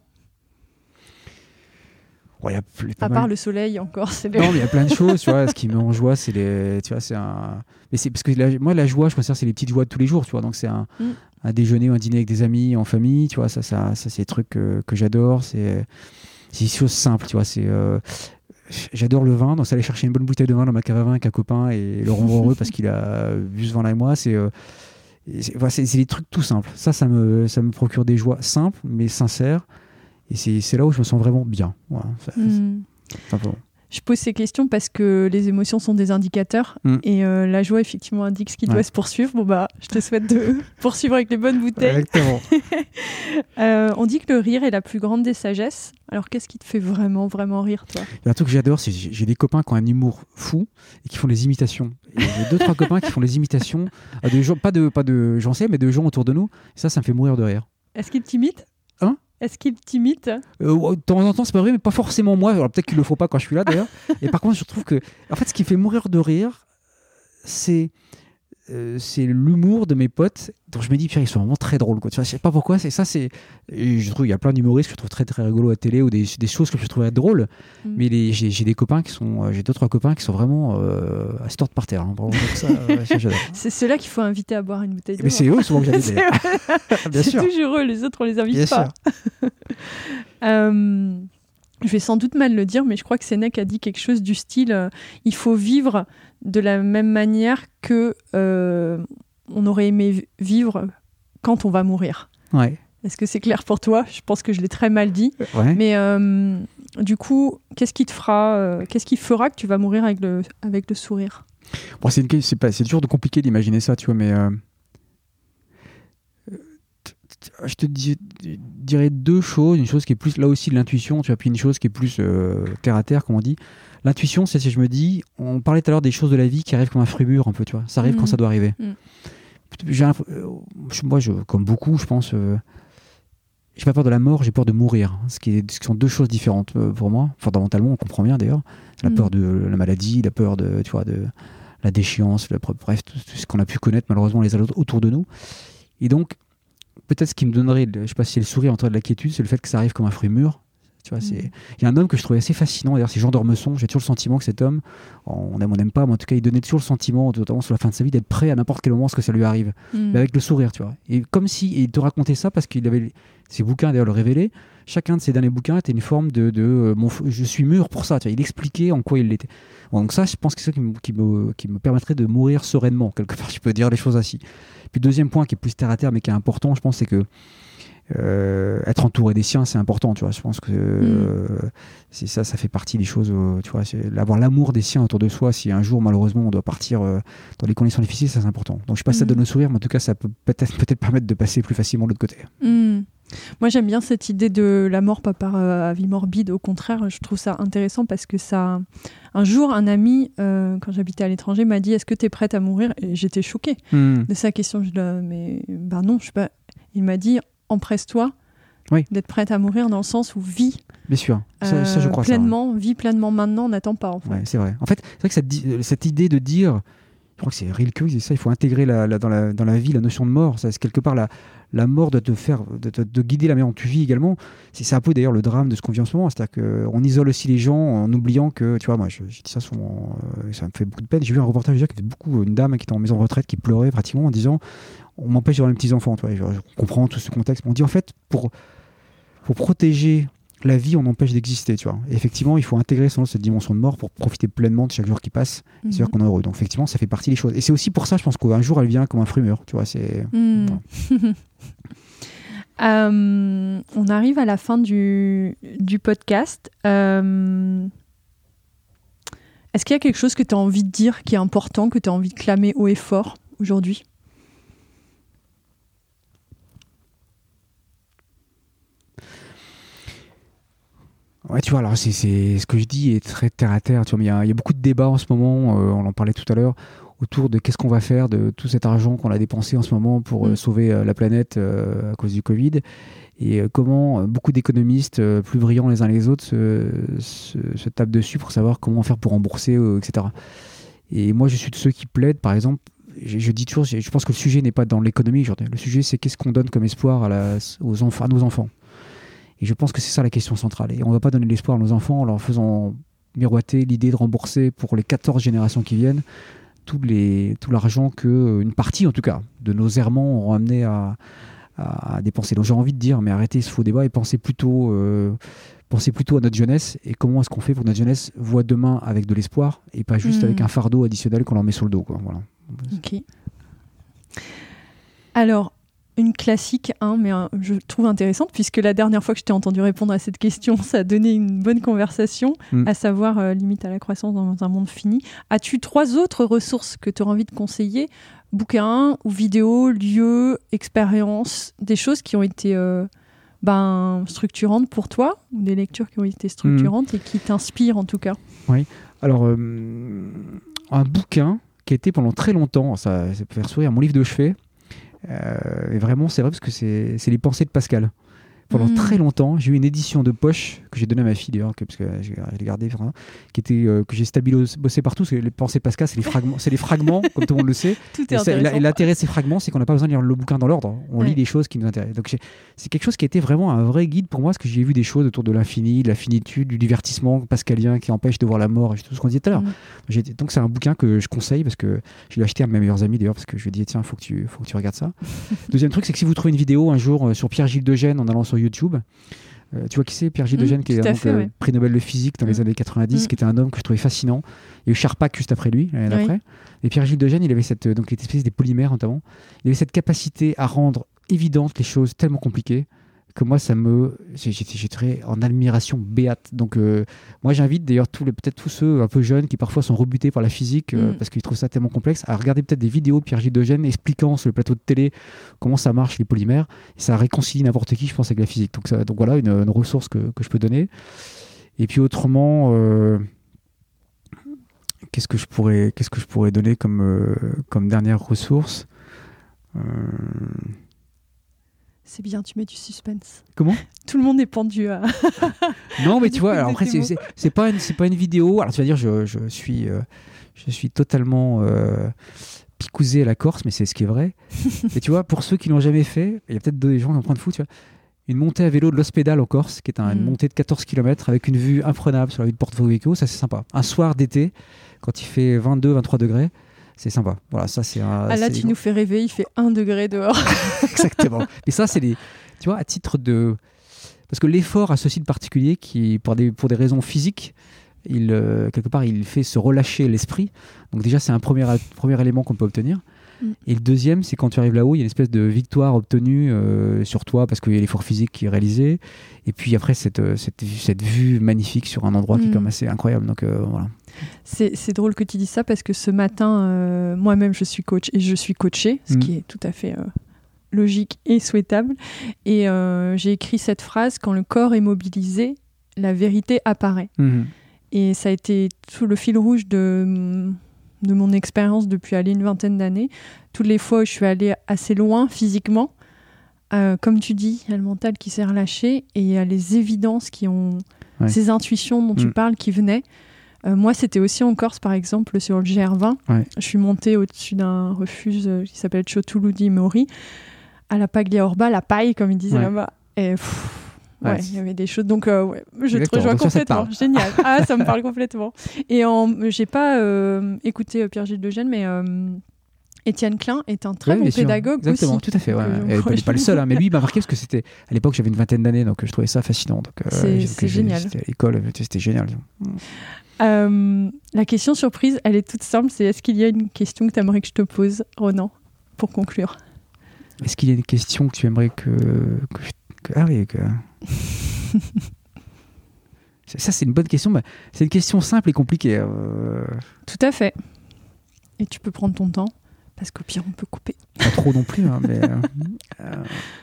Ouais, y a plus, pas à mal. part le soleil encore, c'est le... Non, mais il y a plein de choses, tu vois. Ce qui me met en joie, c'est les, tu vois, c'est un. Mais c'est parce que la, moi, la joie, je considère, c'est les petites joies de tous les jours, tu vois. Donc c'est un, mm. un déjeuner ou un dîner avec des amis, en famille, tu vois. Ça, ça, ça c'est des trucs que, que j'adore. C'est, c'est des choses simples, tu vois. C'est, euh, j'adore le vin, donc aller chercher une bonne bouteille de vin dans ma cave à vin avec un copain et le rendre heureux parce qu'il a vu ce vin là et moi, c'est. Euh, c'est, voilà, c'est, c'est des trucs tout simples. Ça, ça me, ça me procure des joies simples mais sincères. Et c'est, c'est là où je me sens vraiment bien. Voilà, ça, mm. Simplement. Je pose ces questions parce que les émotions sont des indicateurs mm. et euh, la joie effectivement indique ce qui ouais. doit se poursuivre. Bon bah, je te souhaite de poursuivre avec les bonnes bouteilles. Exactement. euh, on dit que le rire est la plus grande des sagesses. Alors qu'est-ce qui te fait vraiment vraiment rire, toi? Il y a un truc que j'adore, c'est j'ai, j'ai des copains qui ont un humour fou et qui font des imitations. Et j'ai deux trois copains qui font des imitations à de gens, pas de pas de j'en sais, mais de gens autour de nous. Et ça, ça me fait mourir de rire. Est-ce qu'ils t'imitent? Hein? Est-ce qu'il t'imite? euh, De temps en temps, c'est pas vrai, mais pas forcément moi. Alors peut-être qu'il le faut pas quand je suis là, d'ailleurs. Et par contre, je trouve que, en fait, ce qui fait mourir de rire, c'est euh, c'est l'humour de mes potes. Donc je me dis, ils sont vraiment très drôles, quoi. Tu vois, je sais pas pourquoi. C'est ça, c'est. Et je trouve, il y a plein d'humoristes que je trouve très très rigolos à la télé ou des, des choses que je trouve drôles. Mm. Mais les, j'ai, j'ai des copains qui sont, j'ai deux trois copains qui sont vraiment euh, à se tordre par terre. Hein. Vraiment, ça, euh, ça, j'adore. C'est ceux-là qu'il faut inviter à boire une bouteille de vin. Mais c'est eux souvent que j'invite. Bien c'est sûr. Toujours eux. Les autres, on les invite Bien pas. euh, je vais sans doute mal le dire, mais je crois que Sénèque a dit quelque chose du style euh, il faut vivre de la même manière que euh, on aurait aimé vivre quand on va mourir. Ouais. Est-ce que c'est clair pour toi? Je pense que je l'ai très mal dit. Ouais. Mais euh, du coup, qu'est-ce qui te fera, euh, qu'est-ce qui fera que tu vas mourir avec le, avec le sourire? Bon, c'est, une, c'est, pas, c'est toujours compliqué d'imaginer ça, tu vois, mais euh, je te dis, dirais deux choses. Une chose qui est plus, là aussi, de l'intuition, tu vois, puis une chose qui est plus euh, terre à terre, comme on dit. L'intuition, c'est si je me dis, on parlait tout à l'heure des choses de la vie qui arrivent comme un fruit mûr, un peu, tu vois. Ça arrive mmh. quand ça doit arriver. Mmh. J'ai moi, je, comme beaucoup, je pense, euh, j'ai pas peur de la mort, j'ai peur de mourir. Ce qui, est, ce qui sont deux choses différentes euh, pour moi. Fondamentalement, on comprend bien d'ailleurs. La mmh. peur de la maladie, la peur de, tu vois, de la déchéance, la, bref, tout, tout ce qu'on a pu connaître malheureusement les autres autour de nous. Et donc, peut-être ce qui me donnerait, je sais pas si c'est le sourire entre de la quiétude, c'est le fait que ça arrive comme un fruit mûr. Tu vois, c'est... Il y a un homme que je trouvais assez fascinant, d'ailleurs, c'est Jean d'Ormesson. J'ai toujours le sentiment que cet homme, on aime, on n'aime pas, mais en tout cas, il donnait toujours le sentiment, notamment sur la fin de sa vie, d'être prêt à n'importe quel moment à ce que ça lui arrive. Mm. Mais avec le sourire, tu vois. Et comme si, et il te racontait ça parce qu'il avait, ses bouquins d'ailleurs le révélaient, chacun de ses derniers bouquins était une forme de, de euh, mon, je suis mûr pour ça, tu vois. Il expliquait en quoi il l'était. Bon, donc ça, je pense que c'est ça qui me, qui, me, qui me permettrait de mourir sereinement, quelque part, je peux dire les choses ainsi. Puis deuxième point qui est plus terre à terre, mais qui est important, je pense, c'est que Euh, être entouré des siens, c'est important, tu vois. Je pense que euh, mmh. c'est ça, ça fait partie des choses, euh, tu vois. C'est avoir l'amour des siens autour de soi. Si un jour, malheureusement, on doit partir euh, dans des conditions difficiles, ça c'est important. Donc je sais pas si ça donne le sourire, mais en tout cas, ça peut peut-être, peut-être permettre de passer plus facilement de l'autre côté. Mmh. Moi, j'aime bien cette idée de la mort pas par euh, avis morbide. Au contraire, je trouve ça intéressant parce que ça. Un jour, un ami, euh, quand j'habitais à l'étranger, m'a dit: est-ce que tu es prête à mourir? Et j'étais choquée mmh. de sa question. Je dis: mais bah non, je suis pas. Il m'a dit: empresse-toi oui. d'être prête à mourir, dans le sens où vis bien sûr ça, euh, ça, je crois pleinement, ça, ouais. vis pleinement maintenant, on n'attend pas en fait. Ouais, c'est vrai. En fait, c'est vrai que cette, cette idée de dire, je crois que c'est Rilke, c'est ça, il faut intégrer la, la, dans, la, dans la vie la notion de mort. Ça, c'est quelque part la, la mort de te faire, de, de, de guider la manière dont tu vis également. C'est, c'est un peu d'ailleurs le drame de ce qu'on vit en ce moment, c'est-à-dire qu'on isole aussi les gens en oubliant que, tu vois, moi, je, je dis ça souvent, euh, ça me fait beaucoup de peine. J'ai vu un reportage déjà qui fait beaucoup, une dame qui était en maison de retraite qui pleurait pratiquement en disant: on m'empêche d'avoir les petits enfants, tu vois. Je, je comprends tout ce contexte. On dit en fait, pour, pour protéger la vie en empêche d'exister, tu vois. Et effectivement, il faut intégrer selon cette dimension de mort pour profiter pleinement de chaque jour qui passe. Mm-hmm. C'est sûr qu'on est heureux. Donc effectivement, ça fait partie des choses. Et c'est aussi pour ça, je pense qu'un jour, elle vient comme un fruit mûr, tu vois. C'est... Mm. Voilà. euh, on arrive à la fin du, du podcast. Euh, est-ce qu'il y a quelque chose que tu as envie de dire qui est important, que tu as envie de clamer haut et fort aujourd'hui ? Ouais, tu vois, alors c'est, c'est ce que je dis est très terre à terre. Tu vois, mais il y a, il y a beaucoup de débats en ce moment. Euh, on en parlait tout à l'heure autour de qu'est-ce qu'on va faire de tout cet argent qu'on a dépensé en ce moment pour mmh. euh, sauver euh, la planète euh, à cause du Covid, et euh, comment euh, beaucoup d'économistes euh, plus brillants les uns les autres se, se, se tapent dessus pour savoir comment faire pour rembourser, euh, et cetera. Et moi, je suis de ceux qui plaident, par exemple. Je, je dis toujours, je pense que le sujet n'est pas dans l'économie aujourd'hui. Le sujet, c'est qu'est-ce qu'on donne comme espoir à, la, aux enf- à nos enfants. Et je pense que c'est ça la question centrale. Et on ne va pas donner l'espoir à nos enfants en leur faisant miroiter l'idée de rembourser pour les quatorze générations qui viennent tout, les, tout l'argent qu'une partie, en tout cas, de nos errements auront amené à, à, à dépenser. Donc j'ai envie de dire, mais arrêtez ce faux débat et pensez plutôt, euh, pensez plutôt à notre jeunesse et comment est-ce qu'on fait pour que notre jeunesse voit demain avec de l'espoir et pas juste mmh. avec un fardeau additionnel qu'on leur met sur le dos, quoi. Voilà. Ok. Alors, une classique, hein, mais euh, je trouve intéressante, puisque la dernière fois que je t'ai entendu répondre à cette question, ça a donné une bonne conversation, mm. à savoir euh, limite à la croissance dans un monde fini. As-tu trois autres ressources que tu auras envie de conseiller ? Bouquins ou vidéos, lieux, expériences, des choses qui ont été euh, ben, structurantes pour toi, ou des lectures qui ont été structurantes mm. et qui t'inspirent en tout cas ? Oui, alors euh, un bouquin qui a été pendant très longtemps, ça, ça peut faire sourire, mon livre de chevet. Euh, et vraiment, c'est vrai parce que c'est, c'est les pensées de Pascal. Pendant mmh. très longtemps, j'ai eu une édition de poche que j'ai donnée à ma fille d'ailleurs, que, parce que j'ai, j'ai gardé, vraiment, qui était euh, que j'ai stabilisé, bossé partout. Parce que les pensées de Pascal, c'est les fragments, c'est les fragments, comme tout le monde le sait. Tout est et, et l'intérêt de ces fragments, c'est qu'on n'a pas besoin de lire le bouquin dans l'ordre. On ouais. lit les choses qui nous intéressent. Donc j'ai, c'est quelque chose qui a été vraiment un vrai guide pour moi, parce que j'ai vu des choses autour de l'infini, de la finitude, du divertissement pascalien qui empêche de voir la mort, et tout ce qu'on disait tout à l'heure. Mmh. J'ai, donc c'est un bouquin que je conseille parce que je l'ai acheté à mes meilleurs amis d'ailleurs, parce que je lui ai dit tiens, faut que tu, faut que tu regardes ça. Deuxième truc, c'est que si vous trouvez une vidéo un jour euh, sur Pierre-Gilles Degène en allant sur YouTube. Euh, tu vois qui c'est, Pierre-Gilles mmh, Degène, qui est donc, fait, euh, ouais. prix Nobel de physique dans mmh. les années quatre-vingt-dix, mmh. qui était un homme que je trouvais fascinant. Il y a eu Charpak juste après lui, l'année d'après. Oui. Et Pierre-Gilles Degène, il avait cette, donc il était spécialiste des polymères notamment. Il avait cette capacité à rendre évidentes les choses tellement compliquées que moi, ça me, j'étais, j'étais en admiration béate. Donc, euh, moi, j'invite d'ailleurs tous les, peut-être tous ceux un peu jeunes qui parfois sont rebutés par la physique euh, mmh. parce qu'ils trouvent ça tellement complexe, à regarder peut-être des vidéos de Pierre-Gilles Degène expliquant sur le plateau de télé comment ça marche les polymères. Et ça réconcilie n'importe qui, je pense, avec la physique. Donc, ça, donc voilà, une, une ressource que, que je peux donner. Et puis autrement, euh, qu'est-ce que je pourrais, qu'est-ce que je pourrais donner comme, euh, comme dernière ressource euh... C'est bien, tu mets du suspense. Comment ? Tout le monde est pendu à... Non, mais tu vois, alors après, c'est, c'est, c'est, pas une, c'est pas une vidéo. Alors, tu vas dire, je, je, suis, euh, je suis totalement euh, picousé à la Corse, mais c'est ce qui est vrai. Et tu vois, pour ceux qui l'ont jamais fait, il y a peut-être des gens qui sont en train de fou, tu vois, une montée à vélo de l'Ospédale en Corse, qui est un, mm. une montée de quatorze kilomètres avec une vue imprenable sur la vue de Porto Vecchio, ça c'est sympa. Un soir d'été, quand il fait vingt-deux à vingt-trois degrés, c'est sympa. Voilà, ça c'est un. Ah là, c'est tu nous fais rêver, il fait un degré dehors. Exactement. Mais ça, c'est les. Tu vois, à titre de. Parce que l'effort a ceci de particulier qui, pour des, pour des raisons physiques, il, euh, quelque part, il fait se relâcher l'esprit. Donc, déjà, c'est un premier, premier élément qu'on peut obtenir. Mm. Et le deuxième, c'est quand tu arrives là-haut, il y a une espèce de victoire obtenue euh, sur toi parce qu'il y a l'effort physique qui est réalisé. Et puis après, cette, cette, cette vue magnifique sur un endroit mm. qui est quand même assez incroyable. Donc, euh, voilà. C'est, c'est drôle que tu dises ça parce que ce matin, euh, moi-même, je suis coach et je suis coachée, ce mmh. qui est tout à fait euh, logique et souhaitable. Et euh, j'ai écrit cette phrase « Quand le corps est mobilisé, la vérité apparaît mmh. ». Et ça a été tout le fil rouge de, de mon expérience depuis aller une vingtaine d'années. Toutes les fois où je suis allée assez loin physiquement, euh, comme tu dis, il y a le mental qui s'est relâché et il y a les évidences qui ont... Ouais. Ces intuitions dont mmh. tu parles qui venaient. Euh, moi, c'était aussi en Corse, par exemple, sur le G R vingt. Ouais. Je suis montée au-dessus d'un refuge euh, qui s'appelle Ciotuludi Mori, à la Paglia Orba, la paille, comme ils disaient ouais. là-bas. Et pff, ouais, ouais. il y avait des choses. Donc, euh, ouais, je te rejoins complètement. Génial. Ah, ça me parle complètement. Et en, j'ai pas euh, écouté euh, Pierre-Gilles Degène, mais euh, Étienne Klein est un très Ouais, bon bien sûr. pédagogue Exactement, aussi. tout à fait. Ouais. Donc, euh, Et pas, pas le seul, hein, mais lui il m'a marqué parce que c'était à l'époque j'avais une vingtaine d'années, donc je trouvais ça fascinant. Donc, euh, C'est- donc, c'est j'ai- génial. C'était à l'école, c'était génial. Euh, la question surprise, elle est toute simple, c'est est-ce qu'il y a une question que tu aimerais que je te pose, Ronan, pour conclure? Est-ce qu'il y a des questions que tu aimerais que, que, je- que ah oui que ça c'est une bonne question. Bah, c'est une question simple et compliquée. Euh... Tout à fait. Et tu peux prendre ton temps, parce qu'au pire, on peut couper. Pas trop non plus, hein, mais. euh, euh,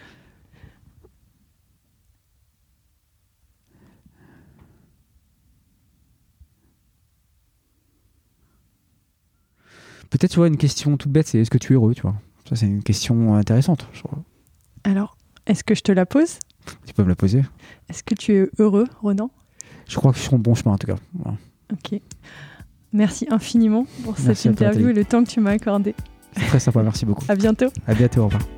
Peut-être, tu vois, une question toute bête, c'est est-ce que tu es heureux, tu vois. Ça, c'est une question intéressante, je trouve. Alors, est-ce que je te la pose? Tu peux me la poser. Est-ce que tu es heureux, Ronan? Je crois que je suis sur le bon chemin, en tout cas. Voilà. Ok. Merci infiniment pour cette Merci à toi, interview Nathalie. et le temps que tu m'as accordé. C'est très sympa, merci beaucoup. À bientôt. À bientôt, au revoir.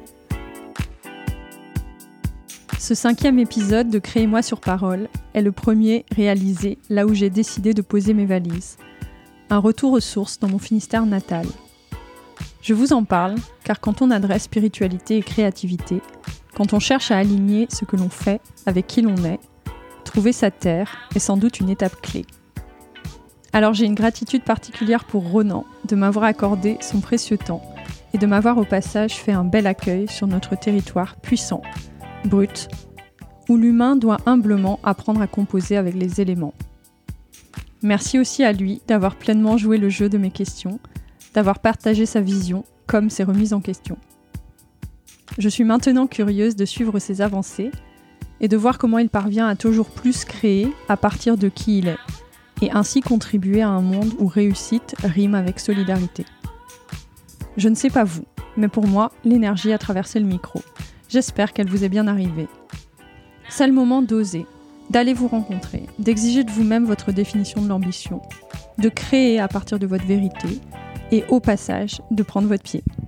Ce cinquième épisode de Créez-moi sur parole est le premier réalisé là où j'ai décidé de poser mes valises. Un retour aux sources dans mon Finistère natal. Je vous en parle car quand on adresse spiritualité et créativité, quand on cherche à aligner ce que l'on fait avec qui l'on est, trouver sa terre est sans doute une étape clé. Alors j'ai une gratitude particulière pour Ronan de m'avoir accordé son précieux temps et de m'avoir au passage fait un bel accueil sur notre territoire puissant, brut, où l'humain doit humblement apprendre à composer avec les éléments. Merci aussi à lui d'avoir pleinement joué le jeu de mes questions, d'avoir partagé sa vision comme ses remises en question. Je suis maintenant curieuse de suivre ses avancées et de voir comment il parvient à toujours plus créer à partir de qui il est, et ainsi contribuer à un monde où réussite rime avec solidarité. Je ne sais pas vous, mais pour moi, l'énergie a traversé le micro. J'espère qu'elle vous est bien arrivée. C'est le moment d'oser, d'aller vous rencontrer, d'exiger de vous-même votre définition de l'ambition, de créer à partir de votre vérité et au passage, de prendre votre pied.